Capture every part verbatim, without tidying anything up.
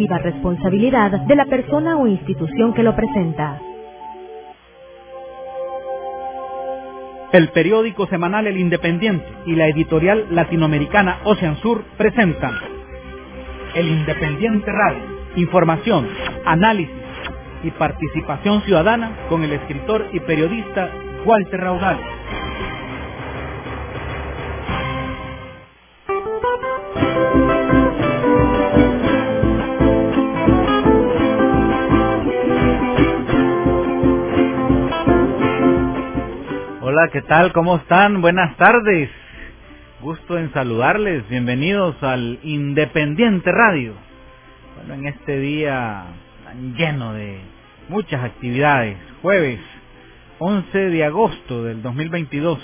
exclusiva responsabilidad de la persona o institución que lo presenta. El periódico semanal El Independiente y la editorial latinoamericana Ocean Sur presentan El Independiente Radio, información, análisis y participación ciudadana con el escritor y periodista Walter Raudal. Hola, ¿qué tal? ¿Cómo están? Buenas tardes. Gusto en saludarles. Bienvenidos al Independiente Radio. Bueno, en este día tan lleno de muchas actividades. Jueves once de agosto del dos mil veintidós.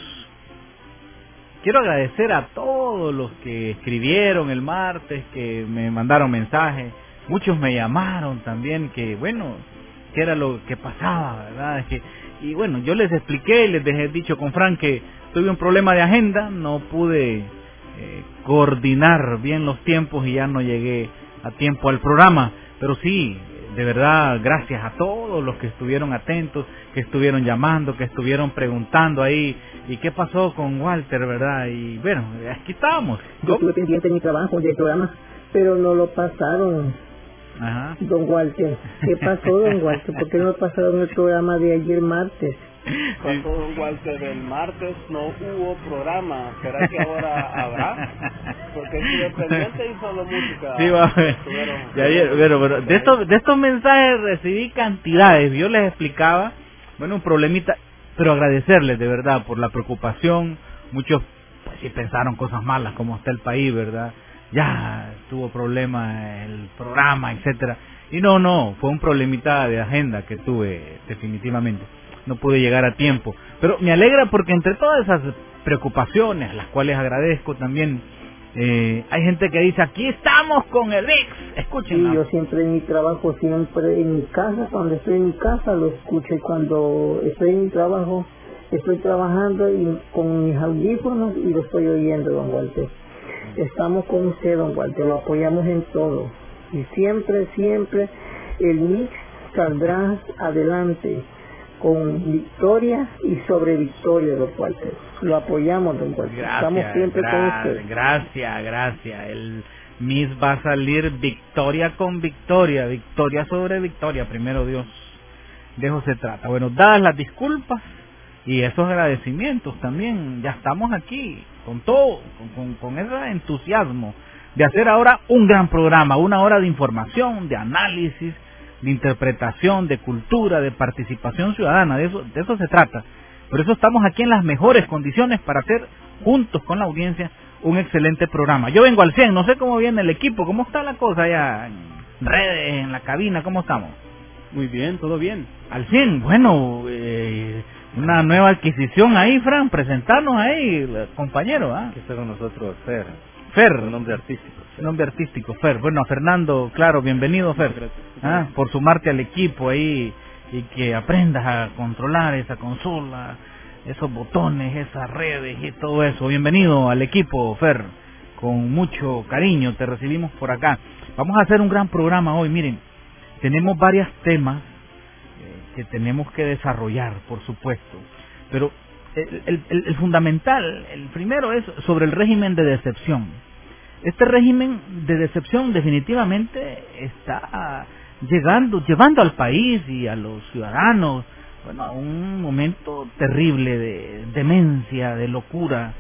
Quiero agradecer a todos los que escribieron el martes, que me mandaron mensajes. Muchos me llamaron también, que bueno, que era lo que pasaba, ¿verdad? Que Y bueno, yo les expliqué, les dejé dicho con Frank que tuve un problema de agenda, no pude eh, coordinar bien los tiempos y ya no llegué a tiempo al programa. Pero sí, de verdad, gracias a todos los que estuvieron atentos, que estuvieron llamando, que estuvieron preguntando ahí, ¿y qué pasó con Walter, verdad? Y bueno, aquí estábamos. Yo estuve pendiente de mi trabajo, del programa, pero no lo pasaron. Ajá. Don Walter, ¿qué pasó, don Walter? ¿Por qué no pasaron el programa de ayer martes? Pasó, don Walter, el martes no hubo programa. ¿Será que ahora habrá? Porque el Independiente hizo la música. Sí, va. De ayer, pero, pero de estos de estos mensajes recibí cantidades. Yo les explicaba, bueno, un problemita, pero agradecerles de verdad por la preocupación. Muchos pues sí pensaron cosas malas, como está el país, ¿verdad? Ya tuvo problemas el programa, etcétera. Y no, no, fue un problemita de agenda que tuve, definitivamente. No pude llegar a tiempo. Pero me alegra porque entre todas esas preocupaciones, las cuales agradezco también, eh, hay gente que dice, aquí estamos con el ex. Escuchen. Sí, yo siempre en mi trabajo, siempre en mi casa, cuando estoy en mi casa lo escucho. Y cuando estoy en mi trabajo, estoy trabajando y con mis audífonos y lo estoy oyendo, don Walter. Estamos con usted, don Walter, lo apoyamos en todo. Y siempre, siempre el mix saldrá adelante con victoria y sobre victoria, don Walter. Lo apoyamos, don Walter. Gracias, Estamos siempre gra- con usted. Gracias, gracias. El mix va a salir victoria con victoria, victoria sobre victoria, primero Dios. De eso se trata. Bueno, dadas las disculpas y esos agradecimientos también, ya estamos aquí con todo, con, con, con ese entusiasmo de hacer ahora un gran programa, una hora de información, de análisis, de interpretación, de cultura, de participación ciudadana, de eso, de eso se trata. Por eso estamos aquí en las mejores condiciones para hacer juntos con la audiencia un excelente programa. Yo vengo al cien, no sé cómo viene el equipo, cómo está la cosa allá en redes, en la cabina, ¿cómo estamos? Muy bien, todo bien. Al cien, bueno, eh, una nueva adquisición ahí, Fran, presentarnos ahí, compañero, ¿ah? Que está con nosotros Fer. Fer, Un nombre artístico. Fer. Nombre artístico, Fer. Bueno, Fernando, claro, bienvenido, Fer. Gracias. ¿Ah? Por sumarte al equipo ahí y que aprendas a controlar esa consola, esos botones, esas redes y todo eso. Bienvenido al equipo, Fer. Con mucho cariño te recibimos por acá. Vamos a hacer un gran programa hoy, miren. Tenemos varios temas que tenemos que desarrollar, por supuesto, pero el, el, el fundamental, el primero es sobre el régimen de decepción. Este régimen de decepción definitivamente está llegando, llevando al país y a los ciudadanos, bueno, a un momento terrible de demencia, de locura.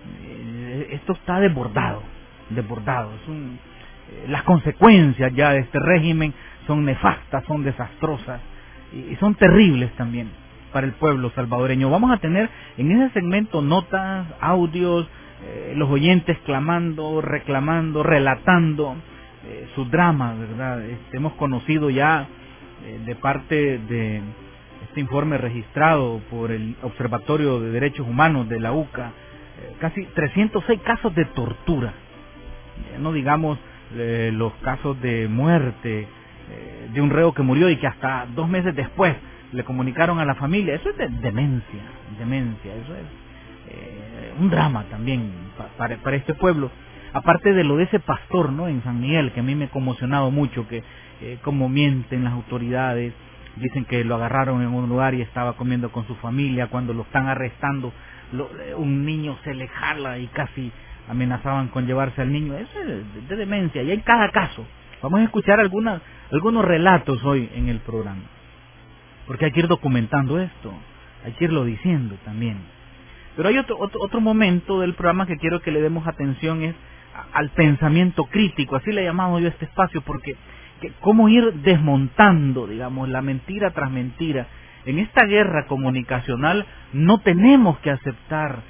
Esto está desbordado, desbordado. Es un, las consecuencias ya de este régimen son nefastas, son desastrosas y son terribles también para el pueblo salvadoreño. Vamos a tener en ese segmento notas, audios, eh, los oyentes clamando, reclamando, relatando eh, sus dramas, ¿verdad? Este, hemos conocido ya eh, de parte de este informe registrado por el Observatorio de Derechos Humanos de la U C A, eh, casi trescientos seis casos de tortura, eh, no digamos eh, los casos de muerte eh, de un reo que murió y que hasta dos meses después le comunicaron a la familia. Eso es de demencia, demencia, eso es eh, un drama también pa, para, para este pueblo. aparte de lo de ese pastor, ¿no?, en San Miguel, que a mí me ha conmocionado mucho, que eh, como mienten las autoridades, dicen que lo agarraron en un lugar y estaba comiendo con su familia, cuando lo están arrestando, lo, un niño se le jala y casi amenazaban con llevarse al niño. Eso es de, de demencia, y hay cada caso. Vamos a escuchar algunas, algunos relatos hoy en el programa, porque hay que ir documentando esto, hay que irlo diciendo también. Pero hay otro, otro, otro momento del programa que quiero que le demos atención, es al pensamiento crítico, así le he llamado yo a este espacio, porque que, cómo ir desmontando, digamos, la mentira tras mentira. En esta guerra comunicacional no tenemos que aceptar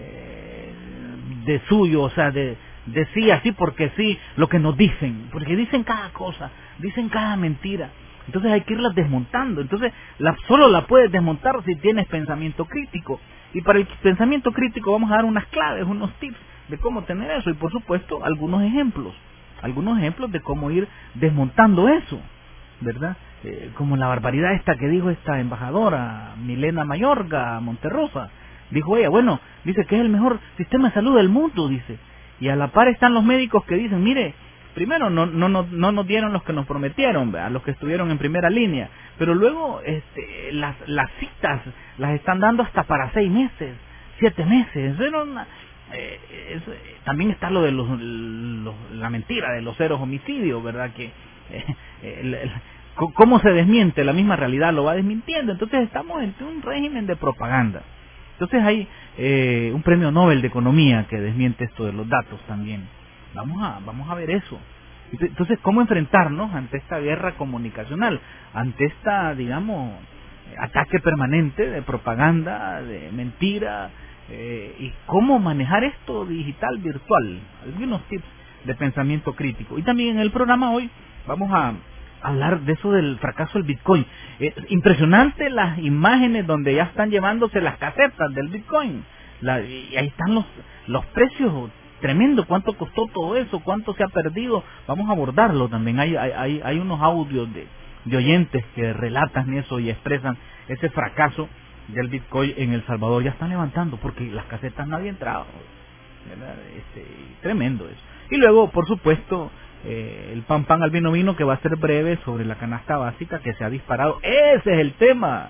eh, de suyo, o sea, de, de sí, así porque sí, lo que nos dicen, porque dicen cada cosa, dicen cada mentira. Entonces hay que irlas desmontando. Entonces la, solo la puedes desmontar si tienes pensamiento crítico. Y para el pensamiento crítico vamos a dar unas claves, unos tips de cómo tener eso. Y por supuesto algunos ejemplos. Algunos ejemplos de cómo ir desmontando eso, ¿verdad? Eh, como la barbaridad esta que dijo esta embajadora, Milena Mayorga Monterrosa. Dijo ella, bueno, dice que es el mejor sistema de salud del mundo, dice. Y a la par están los médicos que dicen, mire, primero no no no, no nos dieron los que nos prometieron, a los que estuvieron en primera línea, pero luego este, las las citas las están dando hasta para seis meses, siete meses. Eso una, eh, es, también está lo de los, los la mentira de los ceros homicidios, ¿verdad? Que eh, el, el, cómo se desmiente la misma realidad lo va desmintiendo. Entonces estamos en un régimen de propaganda. Entonces hay eh, un premio Nobel de Economía que desmiente esto de los datos también. Vamos a vamos a ver eso. Entonces, ¿cómo enfrentarnos ante esta guerra comunicacional? Ante esta, digamos, ataque permanente de propaganda, de mentira, eh, y cómo manejar esto digital, virtual. Algunos tips de pensamiento crítico. Y también en el programa hoy vamos a hablar de eso del fracaso del Bitcoin. Es impresionante las imágenes donde ya están llevándose las casetas del Bitcoin. La, y ahí están los, los precios. Tremendo, cuánto costó todo eso, cuánto se ha perdido. Vamos a abordarlo también. Hay hay hay unos audios de, de oyentes que relatan eso y expresan ese fracaso del Bitcoin en El Salvador. Ya están levantando porque las casetas no habían entrado, ¿verdad? Este, tremendo eso. Y luego, por supuesto, eh, el pan pan al vino vino, que va a ser breve, sobre la canasta básica que se ha disparado. Ese es el tema.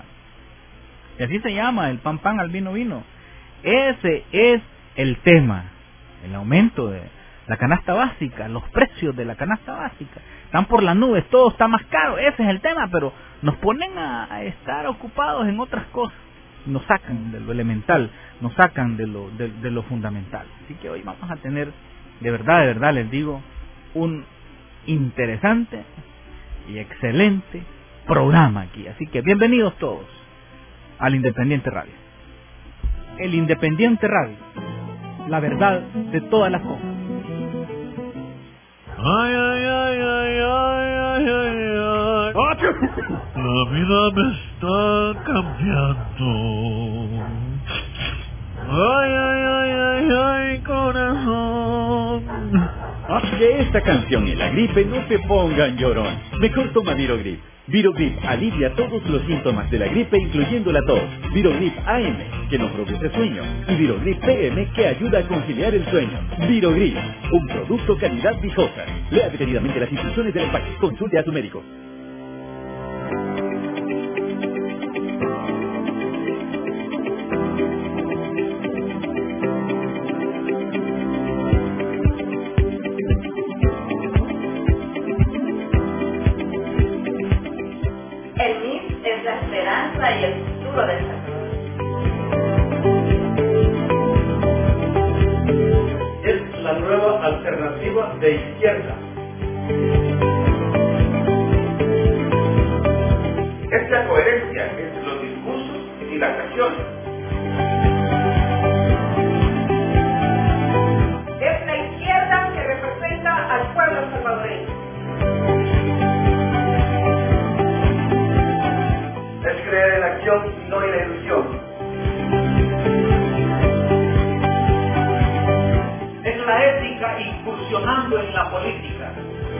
Y así se llama, el pan pan al vino vino. Ese es el tema. El aumento de la canasta básica, los precios de la canasta básica, están por las nubes, todo está más caro, ese es el tema, pero nos ponen a, a estar ocupados en otras cosas, nos sacan de lo elemental, nos sacan de lo, de, de lo fundamental. Así que hoy vamos a tener, de verdad, de verdad les digo, un interesante y excelente programa aquí. Así que bienvenidos todos al Independiente Radio. El Independiente Radio. La verdad de todas las cosas. Ay, ay, ay, ay, ay, ay, ay, ay. La vida me está cambiando. Ay, ay, ay, ay, ay, corazón. Haz que esta canción y la gripe no te pongan llorón. Mejor toma Virogrip. Virogrip alivia todos los síntomas de la gripe, incluyendo la tos. Virogrip A M, que no produce sueño. Y Virogrip P M, que ayuda a conciliar el sueño. Virogrip, un producto calidad Vijosa. Lea detenidamente las instrucciones del empaque. Consulte a tu médico. Y el futuro del Salvador. Es la nueva alternativa de izquierda. Es la coherencia entre los discursos y las acciones. Es la izquierda que representa al pueblo salvadoreño. Es creer en la acción y no en la ilusión. Es la ética incursionando en la política.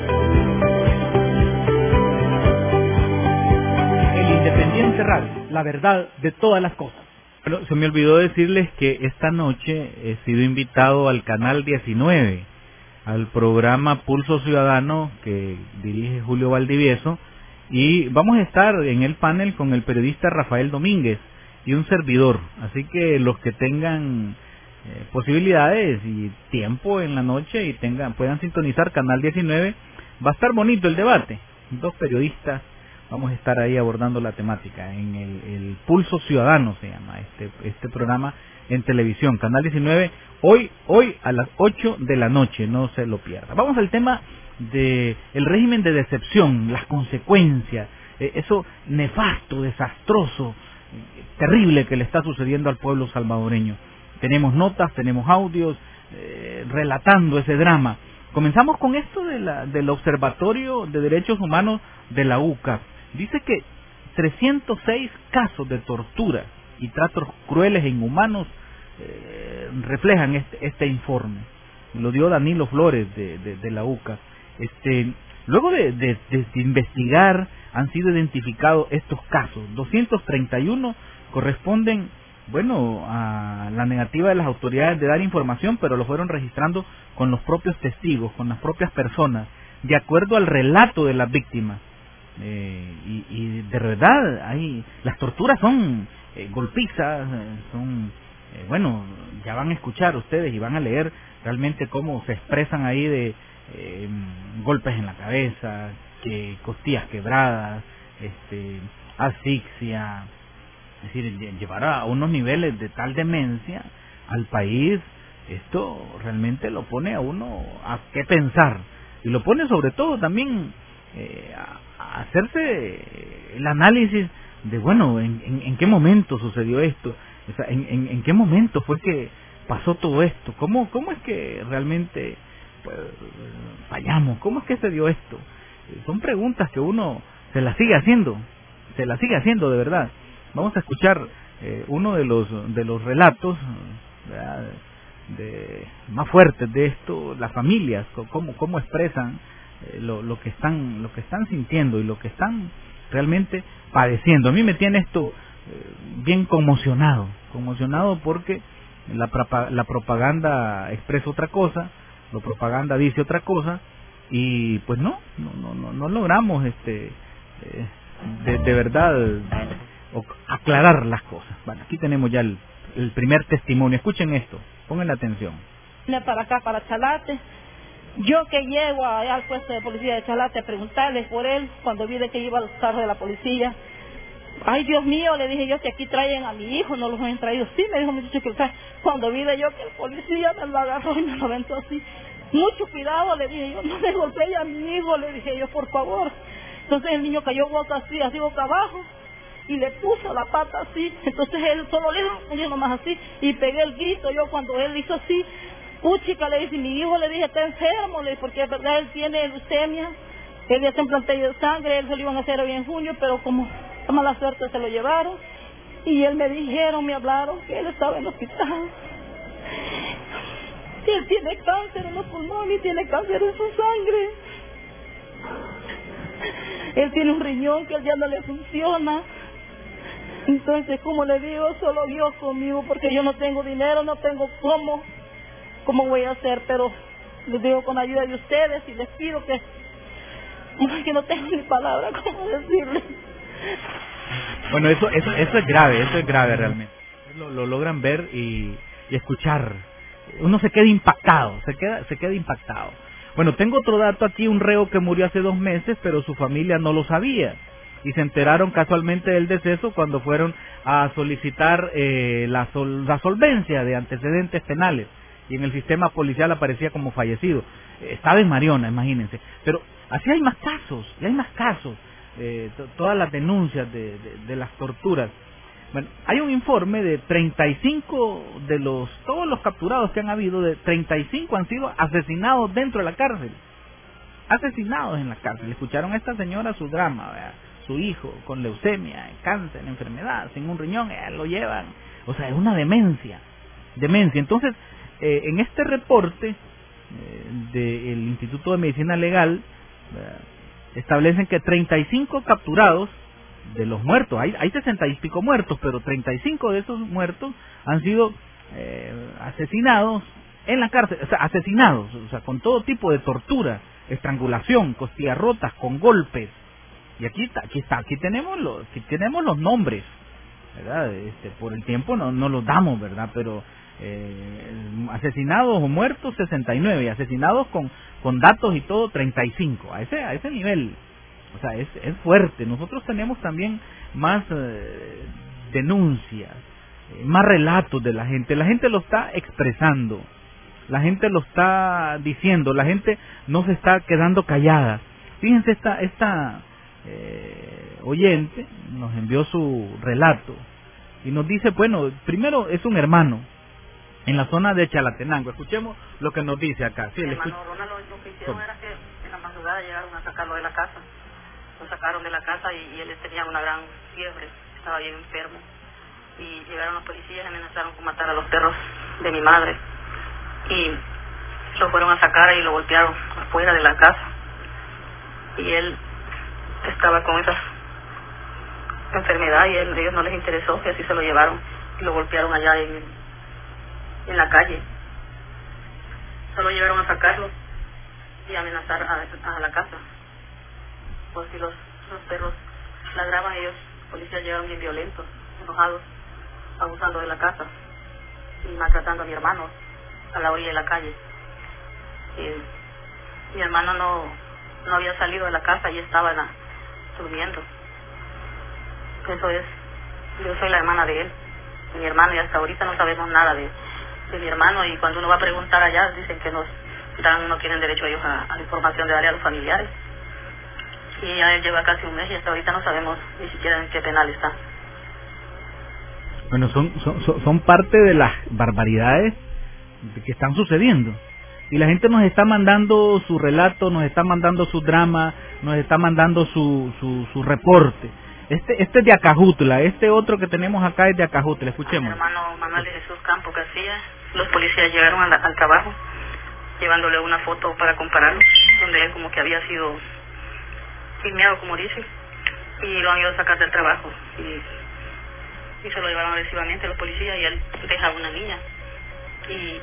El Independiente Radio, la verdad de todas las cosas. Bueno, se me olvidó decirles que esta noche he sido invitado al Canal diecinueve al programa Pulso Ciudadano que dirige Julio Valdivieso, y vamos a estar en el panel con el periodista Rafael Domínguez y un servidor, así que los que tengan eh, posibilidades y tiempo en la noche y tengan puedan sintonizar Canal diecinueve, va a estar bonito el debate. Dos periodistas vamos a estar ahí abordando la temática en el, el Pulso Ciudadano, se llama este este programa en televisión, Canal diecinueve, hoy hoy a las ocho de la noche, no se lo pierda. Vamos al tema de el régimen de decepción, las consecuencias, eh, eso nefasto, desastroso, eh, terrible que le está sucediendo al pueblo salvadoreño. Tenemos notas, tenemos audios eh, relatando ese drama. Comenzamos con esto de la, del Observatorio de Derechos Humanos de la U C A. Dice que trescientos seis casos de tortura y tratos crueles e inhumanos eh, reflejan este, este informe. Lo dio Danilo Flores de, de, de la U C A. Este, luego de, de, de investigar, han sido identificados estos casos. doscientos treinta y uno corresponden, bueno, a la negativa de las autoridades de dar información, pero lo fueron registrando con los propios testigos, con las propias personas, de acuerdo al relato de las víctimas. Eh, y, y de verdad, hay, las torturas son eh, golpizas, eh, son, eh, bueno, ya van a escuchar ustedes y van a leer realmente cómo se expresan ahí de eh, golpes en la cabeza, que costillas quebradas, este, asfixia. Es decir, llevar a unos niveles de tal demencia al país, esto realmente lo pone a uno a qué pensar. Y lo pone sobre todo también eh, a, a hacerse el análisis de, bueno, en, en, en qué momento sucedió esto, o sea, en, en, en qué momento fue que pasó todo esto, cómo, cómo es que realmente pues, fallamos, cómo es que se dio esto. Son preguntas que uno se las sigue haciendo, se las sigue haciendo de verdad. Vamos a escuchar eh, uno de los de los relatos ¿verdad? de más fuertes de esto, las familias, cómo cómo expresan eh, lo, lo que están lo que están sintiendo y lo que están realmente padeciendo. A mí me tiene esto eh, bien conmocionado, conmocionado porque la la propaganda expresa otra cosa, la propaganda dice otra cosa y pues no no no no, no logramos este eh, de, de verdad o aclarar las cosas. Bueno, aquí tenemos ya el, el primer testimonio. Escuchen esto, pongan atención. Vine para acá, para Chalate. Yo que llego allá al puesto de policía de Chalate a preguntarles por él, cuando vi de que iba a los carros de la policía. Ay, Dios mío, le dije yo que aquí traen a mi hijo, no los han traído. Sí, me dijo mi muchacho que lo traen. Cuando vi de yo que el policía me lo agarró y me lo aventó así. Mucho cuidado, le dije yo, no me golpee a mi hijo, le dije yo, por favor. Entonces el niño cayó boca así, así boca abajo. Y le puso la pata así, entonces él solo le dijo nomás así, y pegué el grito yo cuando él hizo así, puchica, le dice, mi hijo le dije, está enfermo, le dije, porque es verdad, él tiene leucemia, él ya está en plantilla de sangre, él se lo iban a hacer hoy en junio, pero como a mala suerte se lo llevaron, y él me dijeron, me hablaron, que él estaba en el hospital, y él tiene cáncer en los pulmones, y tiene cáncer en su sangre, él tiene un riñón que él ya no le funciona. Entonces, como le digo, solo Dios conmigo, porque yo no tengo dinero, no tengo cómo, cómo voy a hacer, pero les digo con ayuda de ustedes y les pido que, que no tengo ni palabra cómo decirles. Bueno, eso, eso, eso es grave, eso es grave realmente. Lo, lo logran ver y, y escuchar. Uno se queda impactado, se queda, se queda impactado. Bueno, tengo otro dato aquí, un reo que murió hace dos meses, pero su familia no lo sabía. Y se enteraron casualmente del deceso cuando fueron a solicitar eh, la, sol, la solvencia de antecedentes penales y en el sistema policial aparecía como fallecido. Eh, estaba en Mariona, imagínense. Pero así hay más casos, y hay más casos, eh, todas las denuncias de, de, de las torturas. Bueno, hay un informe de treinta y cinco de los, todos los capturados que han habido, de treinta y cinco han sido asesinados dentro de la cárcel. Asesinados en la cárcel. Escucharon a esta señora su drama, ¿verdad? Su hijo con leucemia, cáncer, enfermedad, sin un riñón, eh, lo llevan. O sea, es una demencia, demencia. Entonces, eh, en este reporte eh, del Instituto de Medicina Legal, eh, establecen que treinta y cinco capturados de los muertos, hay, hay sesenta y pico muertos, pero treinta y cinco de esos muertos han sido eh, asesinados en la cárcel, o sea, asesinados, o sea, con todo tipo de tortura, estrangulación, costillas rotas, con golpes. Y aquí está, aquí está, aquí tenemos los, aquí tenemos los nombres, ¿verdad? Este, por el tiempo no, no los damos, ¿verdad? Pero eh, asesinados o muertos sesenta y nueve, y asesinados con, con datos y todo treinta y cinco, a ese, a ese nivel, o sea, es, es fuerte. Nosotros tenemos también más eh, denuncias, eh, más relatos de la gente, la gente lo está expresando, la gente lo está diciendo, la gente no se está quedando callada. Fíjense, esta, esta eh, oyente nos envió su relato y nos dice, bueno, primero es un hermano en la zona de Chalatenango. Escuchemos lo que nos dice acá. Sí, mi hermano Ronald, lo que hicieron ¿Cómo? Era que en la madrugada llegaron a sacarlo de la casa. Lo sacaron de la casa y, y él tenía una gran fiebre, estaba bien enfermo. Y llegaron los policías y amenazaron con matar a los perros de mi madre. Y lo fueron a sacar y lo golpearon afuera de la casa. Y él estaba con esa enfermedad y él, a ellos no les interesó, y así se lo llevaron y lo golpearon allá en, en la calle. Solo llegaron a sacarlo y amenazar a, a la casa. Por si los, los perros ladraban, ellos, los policías llegaron bien violentos, enojados, abusando de la casa y maltratando a mi hermano a la orilla de la calle. Y mi hermano no, no había salido de la casa y estaba la, durmiendo. Eso es, yo soy la hermana de él, mi hermano, y hasta ahorita no sabemos nada de, de mi hermano, y cuando uno va a preguntar allá dicen que nos dan, no tienen derecho ellos a, a la información de darle a los familiares. Y ya él lleva casi un mes y hasta ahorita no sabemos ni siquiera en qué penal está. Bueno, son, son, son parte de las barbaridades que están sucediendo. Y la gente nos está mandando su relato, nos está mandando su drama, nos está mandando su, su, su reporte. Este, este es de Acajutla, este otro que tenemos acá es de Acajutla, escuchemos. Mi hermano Manuel de Jesús Campo García, los policías llegaron al, al trabajo, llevándole una foto para compararlo, donde él como que había sido filmeado, como dice, y lo han ido a sacar del trabajo. Y, y se lo llevaron agresivamente los policías, y él dejaba una niña. Y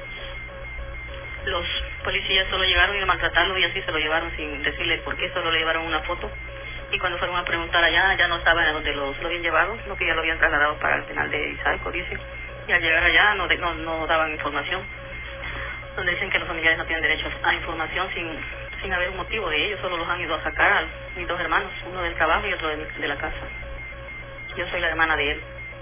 los policías solo llegaron y a maltratarlo, y así se lo llevaron sin decirle por qué, solo le llevaron una foto. Y cuando fueron a preguntar allá, ya no estaban a donde los, lo habían llevado, no, que ya lo habían trasladado para el penal de Izalco, dice. Y al llegar allá no, de, no, no daban información, donde dicen que los familiares no tienen derecho a información sin, sin haber un motivo de ellos, solo los han ido a sacar a mis dos hermanos, uno del trabajo y otro de, de la casa. Yo soy la hermana de él.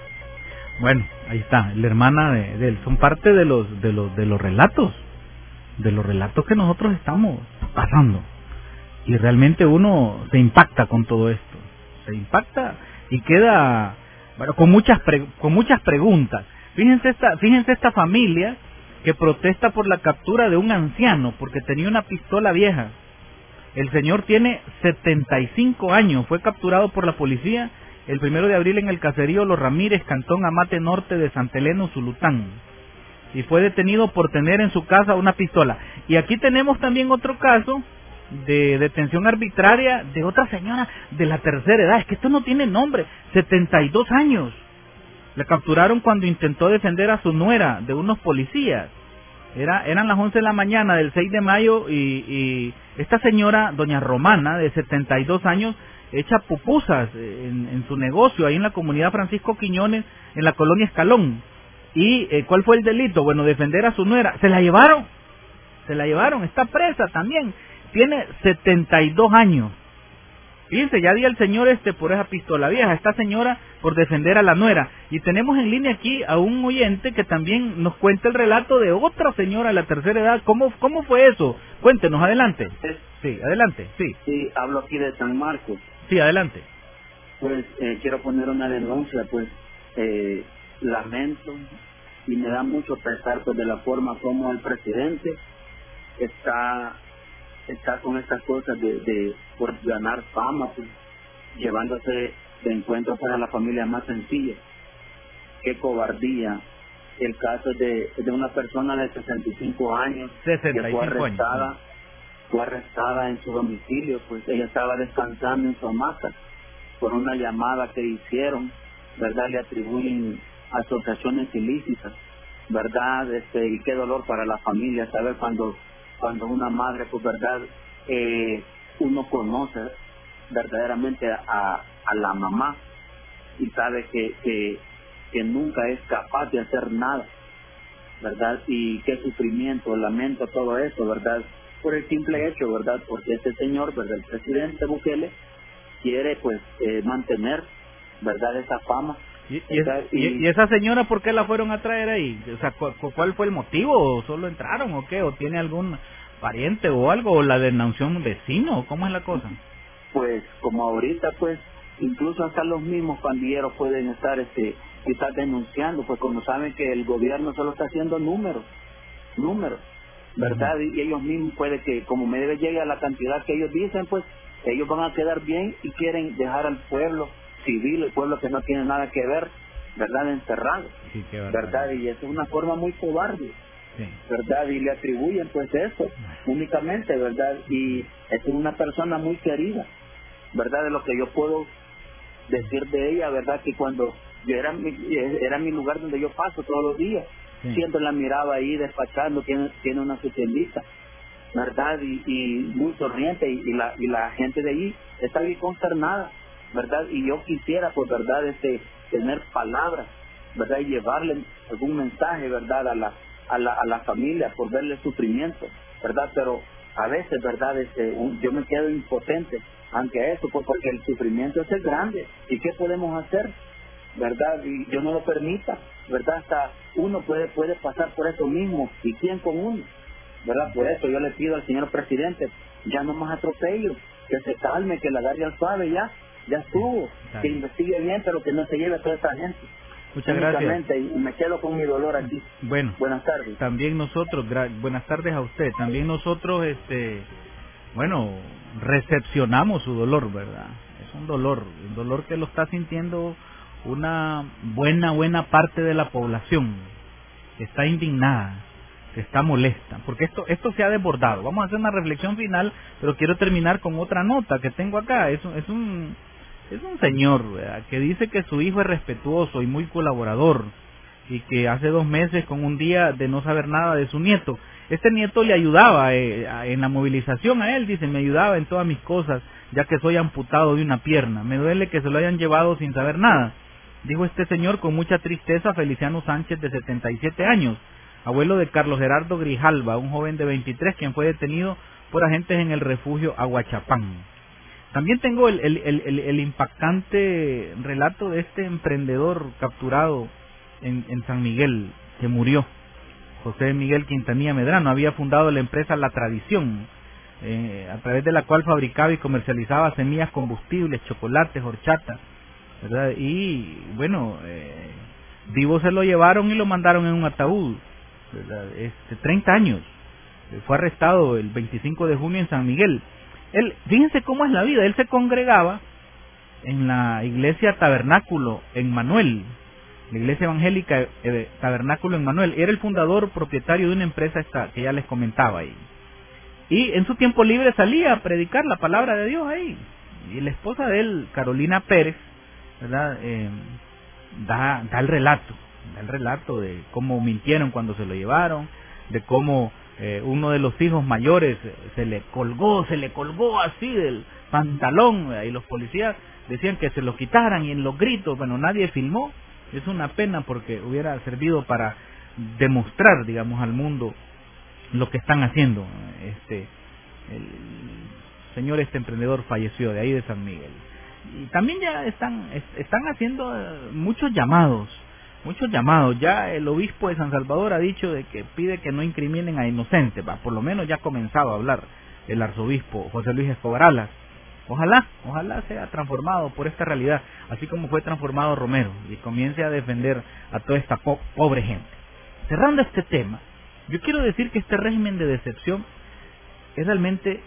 Bueno, ahí está, la hermana de, de él. Son parte de los, de los, de los relatos, de los relatos que nosotros estamos pasando. Y realmente uno se impacta con todo esto, se impacta y queda, bueno, con muchas pre, con muchas preguntas. Fíjense esta, fíjense esta familia que protesta por la captura de un anciano porque tenía una pistola vieja. El señor tiene setenta y cinco años, fue capturado por la policía el primero de abril en el caserío Los Ramírez, Cantón Amate Norte de Santa Elena, Zulután, y fue detenido por tener en su casa una pistola. Y aquí tenemos también otro caso de detención arbitraria de otra señora de la tercera edad. Es que esto no tiene nombre, setenta y dos años. La capturaron cuando intentó defender a su nuera de unos policías. Era, eran las once de la mañana del seis de mayo y, y esta señora, doña Romana, de setenta y dos años, echa pupusas en, en su negocio ahí en la comunidad Francisco Quiñones, en la colonia Escalón. ¿Y eh, cuál fue el delito? Bueno, defender a su nuera. Se la llevaron, se la llevaron, está presa también. Tiene setenta y dos años. Fíjense, ya di al señor este por esa pistola vieja, esta señora por defender a la nuera. Y tenemos en línea aquí a un oyente que también nos cuenta el relato de otra señora de la tercera edad. ¿Cómo, cómo fue eso? Cuéntenos, adelante. Sí, adelante, sí. Sí, hablo aquí de San Marcos. Sí, adelante. Pues eh, quiero poner una denuncia, pues eh, lamento y me da mucho pesar pues de la forma como el presidente está está con estas cosas de, de por ganar fama, pues, llevándose de encuentro para la familia más sencilla. Qué cobardía. El caso de, de una persona de sesenta y cinco años que fue arrestada, años. fue arrestada en su domicilio, pues ella estaba descansando en su hamaca por una llamada que hicieron, ¿verdad? Le atribuyen asociaciones ilícitas ¿verdad? Este, y qué dolor para la familia saber cuando, cuando una madre, pues, ¿verdad? Eh, uno conoce verdaderamente a, a la mamá y sabe que, que, que nunca es capaz de hacer nada, ¿verdad? Y qué sufrimiento, lamento todo eso, ¿verdad? Por el simple hecho, ¿verdad? Porque este señor, ¿verdad? El presidente Bukele quiere, pues, eh, mantener, ¿verdad? Esa fama. ¿Y, y, es, y, ¿Y esa señora por qué la fueron a traer ahí? O sea, ¿cu ¿cuál fue el motivo? ¿O solo entraron o qué? ¿O tiene algún pariente o algo? ¿O la denunció un vecino? ¿Cómo es la cosa? Pues, como ahorita, pues, incluso hasta los mismos pandilleros pueden estar, este, quizás denunciando, pues como saben que el gobierno solo está haciendo números, números, ¿verdad? Uh-huh. Y ellos mismos puede que, como me debe llegar a la cantidad que ellos dicen, pues, ellos van a quedar bien y quieren dejar al pueblo civil, el pueblo que no tiene nada que ver, ¿verdad? Encerrado, sí, ¿verdad? Y eso es una forma muy cobarde, sí, ¿verdad? Y le atribuyen, pues, eso, uh-huh, únicamente, ¿verdad? Y es una persona muy querida, ¿verdad? De lo que yo puedo decir de ella, ¿verdad? Que cuando yo era mi, era mi lugar donde yo paso todos los días, sí, siempre la miraba ahí despachando, tiene, tiene una su tiendita, ¿verdad? Y, y muy sonriente, y, y la y la gente de allí está bien consternada, ¿verdad? Y yo quisiera, pues, ¿verdad? Este, tener palabras, ¿verdad? Y llevarle algún mensaje, ¿verdad? A la, a la, a la familia por verle sufrimiento, ¿verdad? Pero a veces, ¿verdad? Este, un, yo me quedo impotente ante eso, pues, porque el sufrimiento es el grande. ¿Y qué podemos hacer? ¿Verdad? Y yo no lo permita, ¿verdad? Hasta uno puede puede pasar por eso mismo. ¿Y quién con uno? ¿Verdad? Por eso yo le pido al señor presidente, ya no más atropello, que se calme, que la agarre al suave, ya, ya estuvo, claro, que investigue bien, pero que no se lleve a toda esa gente. Muchas gracias. Y me quedo con mi dolor aquí. Bueno, buenas tardes. También nosotros, buenas tardes a usted, también nosotros, este, bueno, recepcionamos su dolor, ¿verdad? Es un dolor, un dolor que lo está sintiendo una buena, buena parte de la población, que está indignada, que está molesta, porque esto esto se ha desbordado. Vamos a hacer una reflexión final, pero quiero terminar con otra nota que tengo acá. Es un, es un, es un señor, ¿verdad?, que dice que su hijo es respetuoso y muy colaborador, y que hace dos meses, con un día de no saber nada de su nieto, este nieto le ayudaba eh, en la movilización a él, dice, me ayudaba en todas mis cosas, ya que soy amputado de una pierna, me duele que se lo hayan llevado sin saber nada, dijo este señor con mucha tristeza. Feliciano Sánchez, de setenta y siete años, abuelo de Carlos Gerardo Grijalva, un joven de veintitrés, quien fue detenido por agentes en el refugio Aguachapán. También tengo el, el, el, el, el impactante relato de este emprendedor capturado en, en San Miguel, que murió. José Miguel Quintanilla Medrano había fundado la empresa La Tradición, eh, a través de la cual fabricaba y comercializaba semillas, combustibles, chocolates, horchata, ¿verdad? Y bueno, eh, vivo se lo llevaron y lo mandaron en un ataúd, ¿verdad? Este, treinta años, fue arrestado el veinticinco de junio en San Miguel. Él, fíjense cómo es la vida, él se congregaba en la iglesia Tabernáculo en Manuel, la iglesia evangélica eh, Tabernáculo en Manuel. Era el fundador, propietario de una empresa esta, que ya les comentaba ahí, y en su tiempo libre salía a predicar la palabra de Dios ahí. Y la esposa de él, Carolina Pérez, ¿verdad? Eh, da, da el relato, da el relato de cómo mintieron cuando se lo llevaron, de cómo eh, uno de los hijos mayores se le colgó, se le colgó así del pantalón, ¿verdad? Y los policías decían que se lo quitaran, y en los gritos, bueno, nadie filmó. Es una pena, porque hubiera servido para demostrar, digamos, al mundo lo que están haciendo. Este, el señor, este emprendedor, falleció de ahí de San Miguel. Y también ya están están haciendo muchos llamados, muchos llamados. Ya el obispo de San Salvador ha dicho de que pide que no incriminen a inocentes, va, por lo menos ya ha comenzado a hablar el arzobispo José Luis Escobar Alas. Ojalá, ojalá sea transformado por esta realidad, así como fue transformado Romero, y comience a defender a toda esta po pobre gente. Cerrando este tema, yo quiero decir que este régimen de decepción es realmente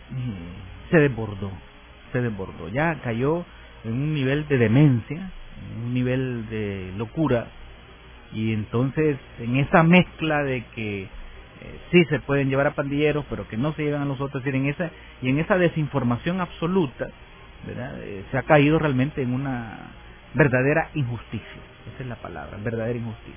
mmm, se desbordó, se desbordó, ya cayó en un nivel de demencia, en un nivel de locura, y entonces en esa mezcla de que Eh, sí se pueden llevar a pandilleros, pero que no se llevan a los otros, y en esa, y en esa desinformación absoluta, ¿verdad? Eh, se ha caído realmente en una verdadera injusticia. Esa es la palabra, verdadera injusticia.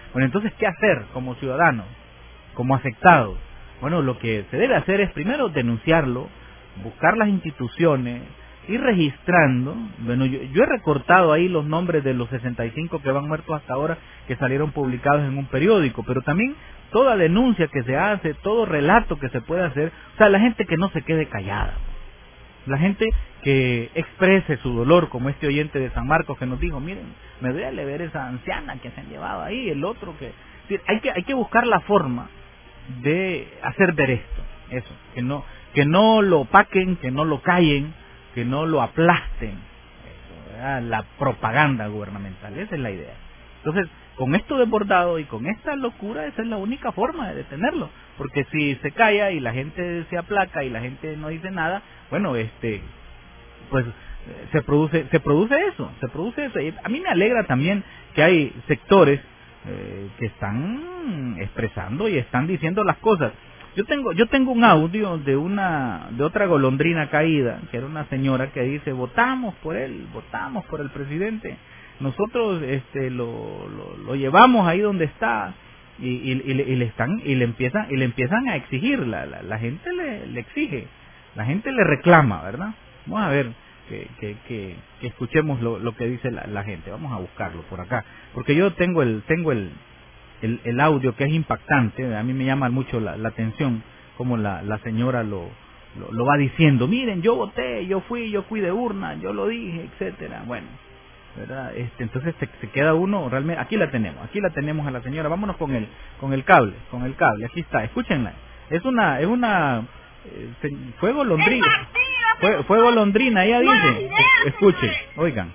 Bueno, entonces, ¿qué hacer como ciudadano, como afectado? Bueno, lo que se debe hacer es primero denunciarlo, buscar las instituciones, ir registrando. Bueno, yo, yo he recortado ahí los nombres de los sesenta y cinco que van muertos hasta ahora, que salieron publicados en un periódico, pero también toda denuncia que se hace, todo relato que se puede hacer, o sea, la gente que no se quede callada, la gente que exprese su dolor, como este oyente de San Marcos que nos dijo, miren, me duele ver esa anciana que se han llevado ahí, el otro que... Hay que, hay que buscar la forma de hacer ver esto, eso, que no, que no lo opaquen, que no lo callen, que no lo aplasten, eso, ¿verdad? La propaganda gubernamental, esa es la idea. Entonces, con esto desbordado y con esta locura, esa es la única forma de detenerlo, porque si se calla y la gente se aplaca y la gente no dice nada, bueno, este, pues se produce, se produce eso, se produce eso. Y a mí me alegra también que hay sectores eh, que están expresando y están diciendo las cosas. Yo tengo, yo tengo un audio de una, de otra golondrina caída, que era una señora que dice, votamos por él, votamos por el presidente, nosotros este lo, lo, lo llevamos ahí donde está, y, y, y, le, y le están, y le empiezan, y le empiezan a exigir, la, la, la gente le, le exige, la gente le reclama, ¿verdad? Vamos a ver que, que, que, que escuchemos lo, lo que dice la, la gente, vamos a buscarlo por acá, porque yo tengo el, tengo el El, el audio que es impactante. A mí me llama mucho la, la atención como la, la señora lo, lo, lo va diciendo, miren, yo voté, yo fui, yo fui de urna, yo lo dije, etcétera. Bueno, ¿verdad? Este, entonces se, se queda uno realmente, aquí la tenemos, aquí la tenemos a la señora, vámonos con el, con el cable, con el cable, aquí está, escúchenla, es una, es una, eh, se, fue golondrina, fue, fue golondrina, ella dice, escuchen, oigan.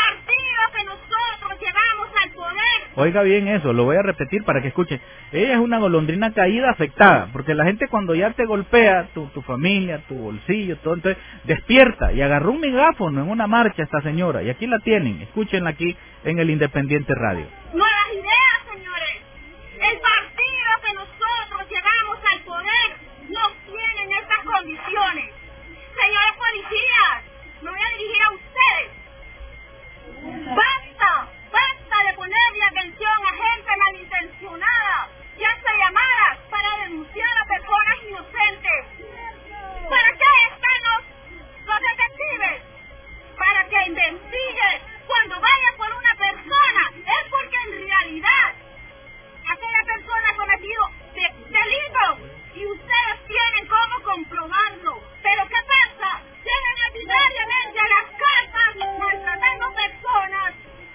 Oiga bien eso, lo voy a repetir para que escuchen. Ella es una golondrina caída afectada, porque la gente cuando ya te golpea, tu, tu familia, tu bolsillo, todo, entonces despierta y agarró un megáfono en una marcha esta señora, y aquí la tienen, escúchenla aquí en el Independiente Radio. Nuevas ideas, señores. El partido que nosotros llevamos al poder no tiene estas condiciones. Señores policías, me voy a dirigir a ustedes. ¡Basta! ¡Basta de ponerle atención a gente malintencionada y hacer llamadas para denunciar a personas inocentes! ¿Para qué están los, los detectives? Para que investiguen. Cuando vaya por una persona es porque en realidad aquella persona ha cometido de, delitos y ustedes tienen cómo comprobarlo. Pero ¿qué pasa? Llegan arbitrariamente a las casas maltratando personas.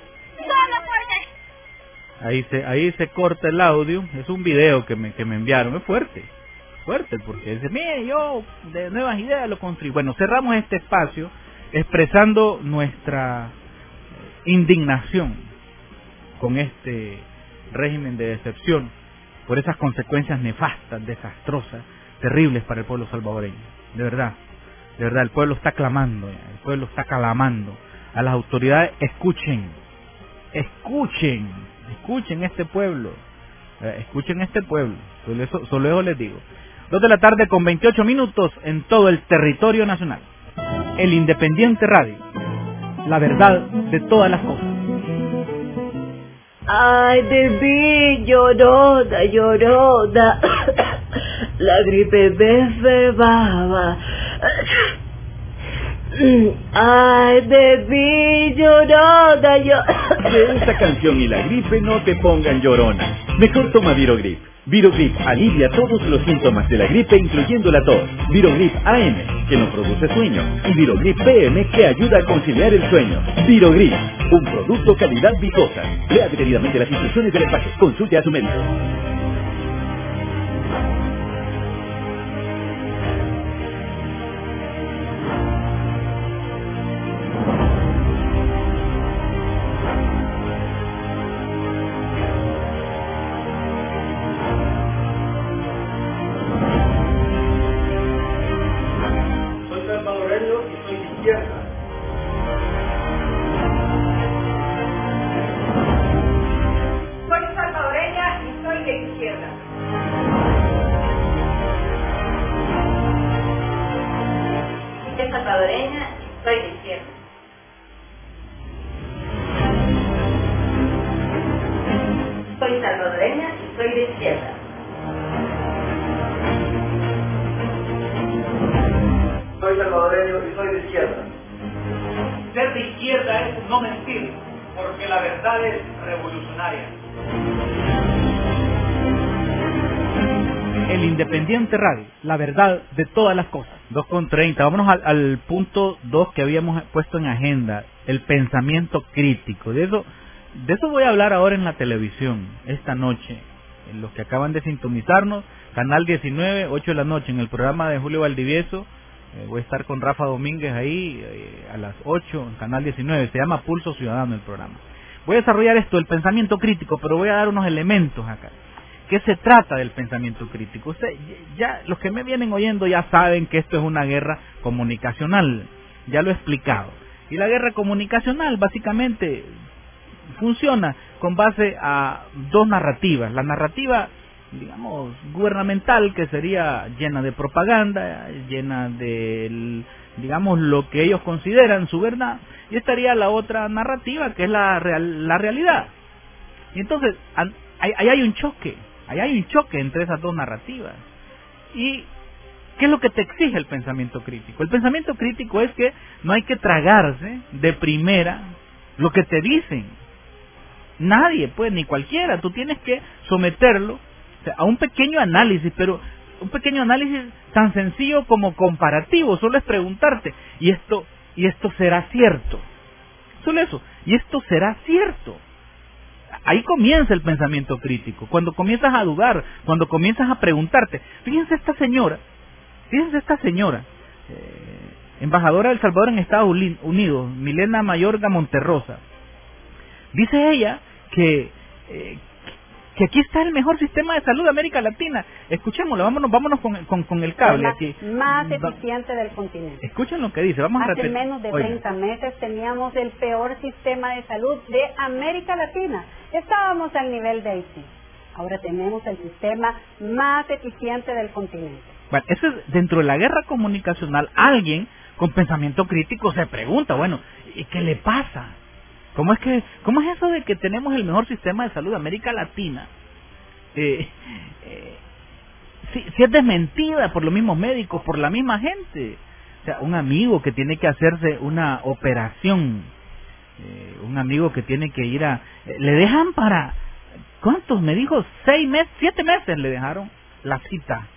Ahí se, ahí se corta el audio, es un video que me, que me enviaron, es fuerte, fuerte, porque dice, mire, yo de Nuevas Ideas lo construí. Bueno, cerramos este espacio expresando nuestra indignación con este régimen de decepción por esas consecuencias nefastas, desastrosas, terribles para el pueblo salvadoreño. De verdad, de verdad, el pueblo está clamando, el pueblo está clamando a las autoridades, escuchen, escuchen, escuchen este pueblo, eh, escuchen este pueblo, solo eso, solo eso les digo. Dos de la tarde con veintiocho minutos en todo el territorio nacional. El Independiente Radio, la verdad de todas las cosas. Ay, de mí, llorona, llorona, la gripe me enfermaba. Ay, de mí, llorona, yo... Que esta canción y la gripe no te pongan llorona. Mejor toma Virogrip. Virogrip alivia todos los síntomas de la gripe, incluyendo la tos. Virogrip A M, que no produce sueño. Y Virogrip P M, que ayuda a conciliar el sueño. Virogrip, un producto calidad Vicosa. Lea detenidamente las instrucciones del empaque. Consulte a su médico. Soy salvadoreña y soy de izquierda. Soy salvadoreño y soy de izquierda. Ser de izquierda es no mentir, porque la verdad es revolucionaria. El Independiente Radio, la verdad de todas las cosas. dos con treinta, vámonos al, al punto dos que habíamos puesto en agenda, el pensamiento crítico. De eso, de eso voy a hablar ahora en la televisión, esta noche. En los que acaban de sintonizarnos, Canal diecinueve, ocho de la noche, en el programa de Julio Valdivieso. Eh, voy a estar con Rafa Domínguez ahí eh, a las ocho, en Canal diecinueve, se llama Pulso Ciudadano el programa. Voy a desarrollar esto, el pensamiento crítico, pero voy a dar unos elementos acá. ¿Qué se trata del pensamiento crítico? Usted, ya, los que me vienen oyendo ya saben que esto es una guerra comunicacional, ya lo he explicado. Y la guerra comunicacional básicamente funciona con base a dos narrativas. La narrativa, digamos, gubernamental, que sería llena de propaganda, llena de, digamos, lo que ellos consideran su verdad, y estaría la otra narrativa, que es la, real, la realidad. Y entonces, ahí hay un choque. Ahí hay un choque entre esas dos narrativas. ¿Y qué es lo que te exige el pensamiento crítico? El pensamiento crítico es que no hay que tragarse de primera lo que te dicen. Nadie, pues, ni cualquiera. Tú tienes que someterlo, o sea, a un pequeño análisis, pero un pequeño análisis tan sencillo como comparativo. Solo es preguntarte, ¿y esto, y esto será cierto? Solo eso, ¿y esto será cierto? Ahí comienza el pensamiento crítico, cuando comienzas a dudar, cuando comienzas a preguntarte. Fíjense esta señora, fíjense esta señora, eh, embajadora de El Salvador en Estados Unidos, Milena Mayorga Monterrosa. Dice ella que, eh, que aquí está el mejor sistema de salud de América Latina. Escuchémoslo, vámonos, vámonos con, con, con el cable aquí. Más eficiente del continente. Escuchen lo que dice, vamos a repetir. Hace menos de treinta meses teníamos el peor sistema de salud de América Latina. Estábamos al nivel de Haití. Ahora tenemos el sistema más eficiente del continente. Bueno, eso es, dentro de la guerra comunicacional, alguien con pensamiento crítico se pregunta, bueno, ¿y qué le pasa? ¿Cómo es que, cómo es eso de que tenemos el mejor sistema de salud de América Latina? Eh, eh, si, si es desmentida por los mismos médicos, por la misma gente. O sea, un amigo que tiene que hacerse una operación, eh, un amigo que tiene que ir a... Eh, le dejan para... ¿Cuántos? Me dijo, seis meses, siete meses le dejaron la cita.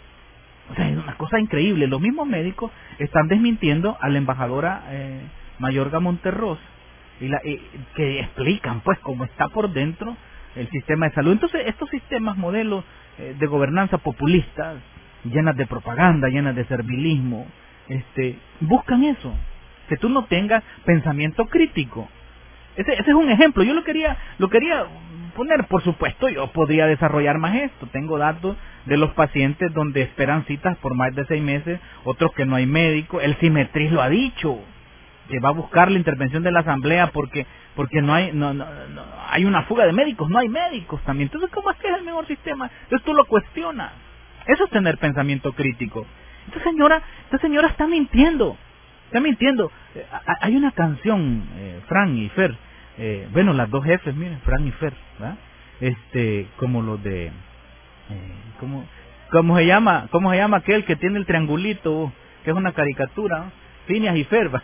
O sea, es una cosa increíble. Los mismos médicos están desmintiendo a la embajadora eh, Mayorga Monterrosa. Y la, eh, que explican pues cómo está por dentro el sistema de salud. Entonces estos sistemas, modelos eh, de gobernanza populistas, llenas de propaganda, llenas de servilismo, este, buscan eso, que tú no tengas pensamiento crítico. Ese, ese es un ejemplo. Yo lo quería, lo quería poner, por supuesto, yo podría desarrollar más esto. Tengo datos de los pacientes donde esperan citas por más de seis meses, otros que no hay médico. El Cimetrix lo ha dicho, que va a buscar la intervención de la asamblea porque porque no hay no, no, no hay una fuga de médicos, no hay médicos también. Entonces, ¿cómo es que es el mejor sistema? Entonces tú lo cuestionas. Eso es tener pensamiento crítico. Esta señora, esta señora está mintiendo, está mintiendo. Eh, hay una canción, eh, Fran y Fer, eh, bueno, las dos jefes, miren, Fran y Fer, ¿verdad? Este, como los de, eh, ¿cómo, cómo se llama? ¿Cómo se llama aquel que tiene el triangulito, que es una caricatura, ¿no? Phineas y Ferb.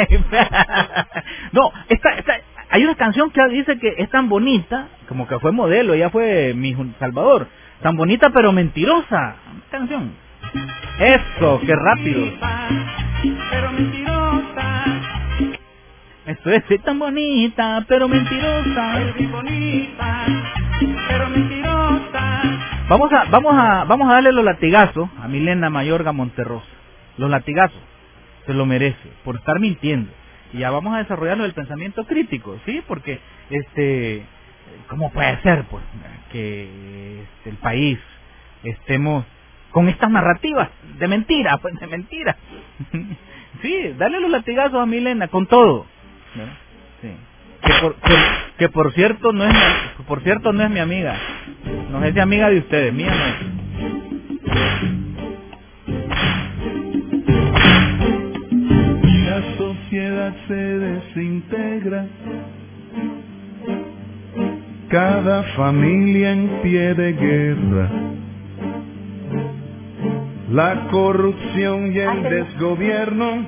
No, esta, esta, hay una canción que dice que es tan bonita, como que fue modelo, ella fue mi Salvador, tan bonita pero mentirosa. Canción. Eso, qué rápido. Pero mentirosa. Eso es, es tan bonita pero mentirosa. Es bonita pero mentirosa. Vamos a, vamos a, vamos a darle los latigazos a Milena Mayorga Monterrosa. Los latigazos. Se lo merece por estar mintiendo. Y ya vamos a desarrollarlo del pensamiento crítico, ¿sí? Porque este ¿cómo puede ser pues que este, el país estemos con estas narrativas de mentira, pues de mentira? Sí, dale los latigazos a Milena con todo, ¿no? Sí. Que por, que, que por cierto no es mi, por cierto no es mi amiga. No es de amiga de ustedes, mía no es. La sociedad se desintegra cada familia en pie de guerra. La corrupción y el desgobierno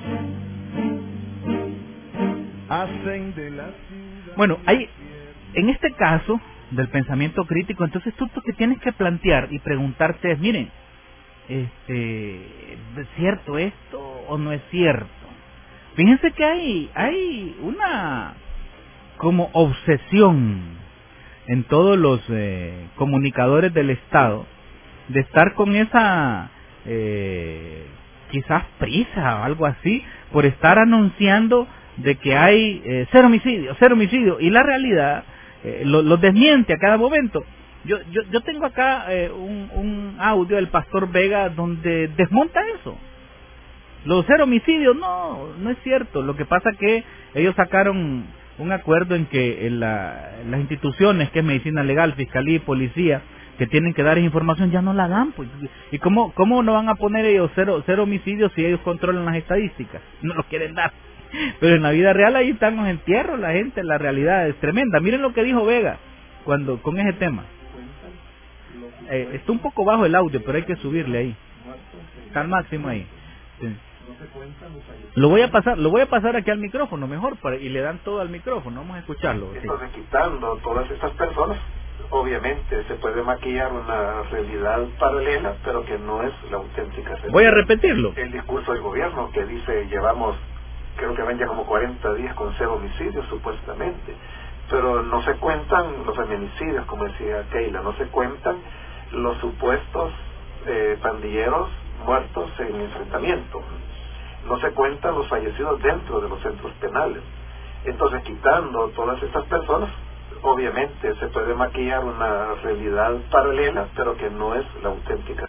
hacen de la ciudad... Bueno, hay, en este caso del pensamiento crítico, entonces tú lo que tienes que plantear y preguntarte es, miren, este, ¿es cierto esto o no es cierto? Fíjense que hay, hay una como obsesión en todos los eh, comunicadores del Estado de estar con esa eh, quizás prisa o algo así por estar anunciando de que hay eh, cero homicidio, cero homicidio, y la realidad eh, lo, lo desmiente a cada momento. Yo yo, yo tengo acá eh, un, un audio del Pastor Vega donde desmonta eso. Los cero homicidios, no, no es cierto. Lo que pasa que ellos sacaron un acuerdo en que en la, las instituciones, que es medicina legal, fiscalía y policía, que tienen que dar esa información, ya no la dan, pues. ¿Y cómo, cómo no van a poner ellos cero, cero homicidios si ellos controlan las estadísticas? No los quieren dar. Pero en la vida real ahí están los entierros, la gente, la realidad es tremenda. Miren lo que dijo Vega cuando con ese tema. Eh, está un poco bajo el audio, pero hay que subirle ahí. Está al máximo ahí. Sí. Lo voy a pasar, lo voy a pasar aquí al micrófono mejor para, y le dan todo al micrófono. Vamos a escucharlo. Sí. Entonces, quitando todas estas personas, obviamente se puede maquillar una realidad paralela, pero que no es la auténtica realidad. Voy a repetirlo. El discurso del gobierno que dice llevamos, creo que ven ya como cuarenta días con cero homicidios supuestamente, pero no se cuentan los feminicidios, como decía Keila, no se cuentan los supuestos eh, pandilleros muertos en enfrentamiento, no se cuentan los fallecidos dentro de los centros penales. Entonces, quitando todas estas personas, obviamente se puede maquillar una realidad paralela, pero que no es la auténtica.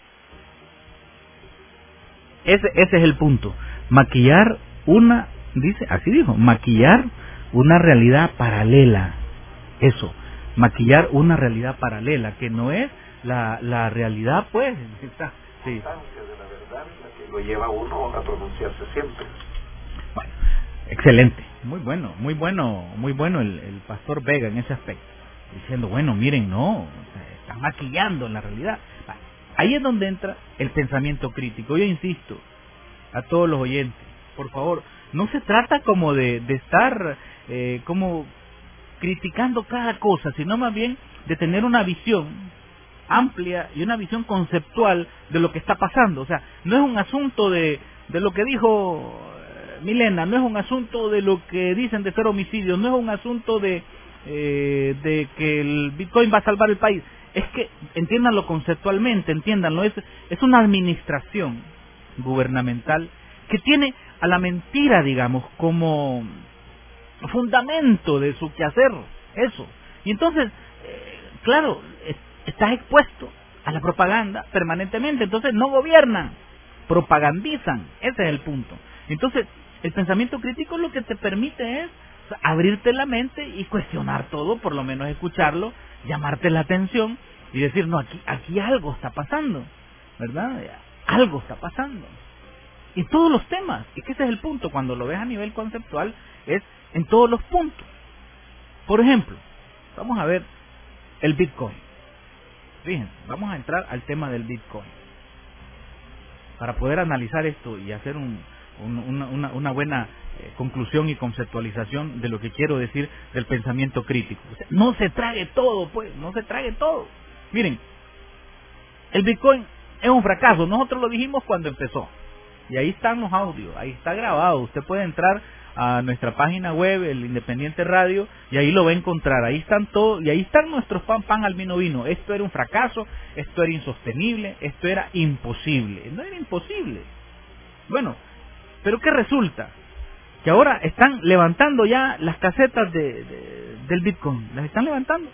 Ese, ese es el punto. Maquillar una, dice, así dijo, maquillar una realidad paralela. Eso, maquillar una realidad paralela, que no es la, la realidad, pues. Está, sí. Lo lleva uno a pronunciarse siempre. Bueno, excelente, muy bueno, muy bueno, muy bueno el, el Pastor Vega en ese aspecto, diciendo, bueno, miren, no, está maquillando en la realidad. Ahí es donde entra el pensamiento crítico. Yo insisto a todos los oyentes, por favor, no se trata como de, de estar eh, como criticando cada cosa, sino más bien de tener una visión amplia y una visión conceptual de lo que está pasando. O sea, no es un asunto de, de lo que dijo Milena, no es un asunto de lo que dicen de cero homicidios, no es un asunto de, eh, de que el Bitcoin va a salvar el país. Es que entiéndanlo conceptualmente, entiéndanlo, es, es una administración gubernamental que tiene a la mentira, digamos, como fundamento de su quehacer, eso. Y entonces, eh, claro, estás expuesto a la propaganda permanentemente, entonces no gobiernan, propagandizan, ese es el punto. Entonces, el pensamiento crítico lo que te permite es abrirte la mente y cuestionar todo, por lo menos escucharlo, llamarte la atención y decir, no, aquí, aquí algo está pasando, ¿verdad? Algo está pasando. Y todos los temas, y que ese es el punto, cuando lo ves a nivel conceptual, es en todos los puntos. Por ejemplo, vamos a ver el Bitcoin. Fíjense, vamos a entrar al tema del Bitcoin para poder analizar esto y hacer un, un, una, una, una buena eh, conclusión y conceptualización de lo que quiero decir del pensamiento crítico. O sea, no se trague todo, pues, no se trague todo. Miren, el Bitcoin es un fracaso, nosotros lo dijimos cuando empezó, y ahí están los audios, ahí está grabado, usted puede entrar a nuestra página web, el Independiente Radio, y ahí lo va a encontrar, ahí están todos, y ahí están nuestros pan pan al vino vino. Esto era un fracaso, esto era insostenible, esto era imposible. No era imposible. Bueno, pero ¿qué resulta? Que ahora están levantando ya las casetas de, de, del Bitcoin, las están levantando.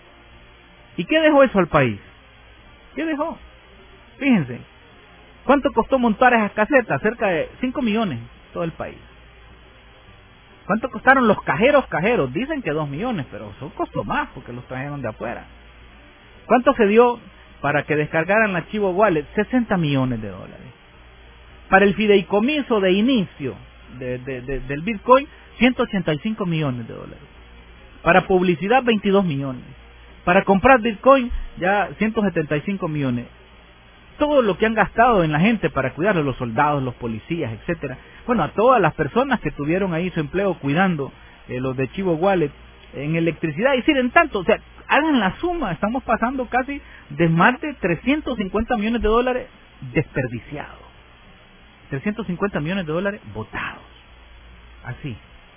¿Y qué dejó eso al país? ¿Qué dejó? Fíjense, ¿cuánto costó montar esas casetas? Cerca de cinco millones todo el país. ¿Cuánto costaron los cajeros cajeros? Dicen que dos millones, pero eso costó más porque los trajeron de afuera. ¿Cuánto se dio para que descargaran la Chivo Wallet? sesenta millones de dólares. Para el fideicomiso de inicio de, de, de, del Bitcoin, ciento ochenta y cinco millones de dólares. Para publicidad, veintidós millones. Para comprar Bitcoin, ya ciento setenta y cinco millones. Todo lo que han gastado en la gente para cuidarlo, los soldados, los policías, etcétera. Bueno, a todas las personas que tuvieron ahí su empleo cuidando eh, los de Chivo Wallet, en electricidad, y decir, en tanto, o sea, hagan la suma, estamos pasando casi de más de trescientos cincuenta millones de dólares desperdiciados. trescientos cincuenta millones de dólares botados. Así.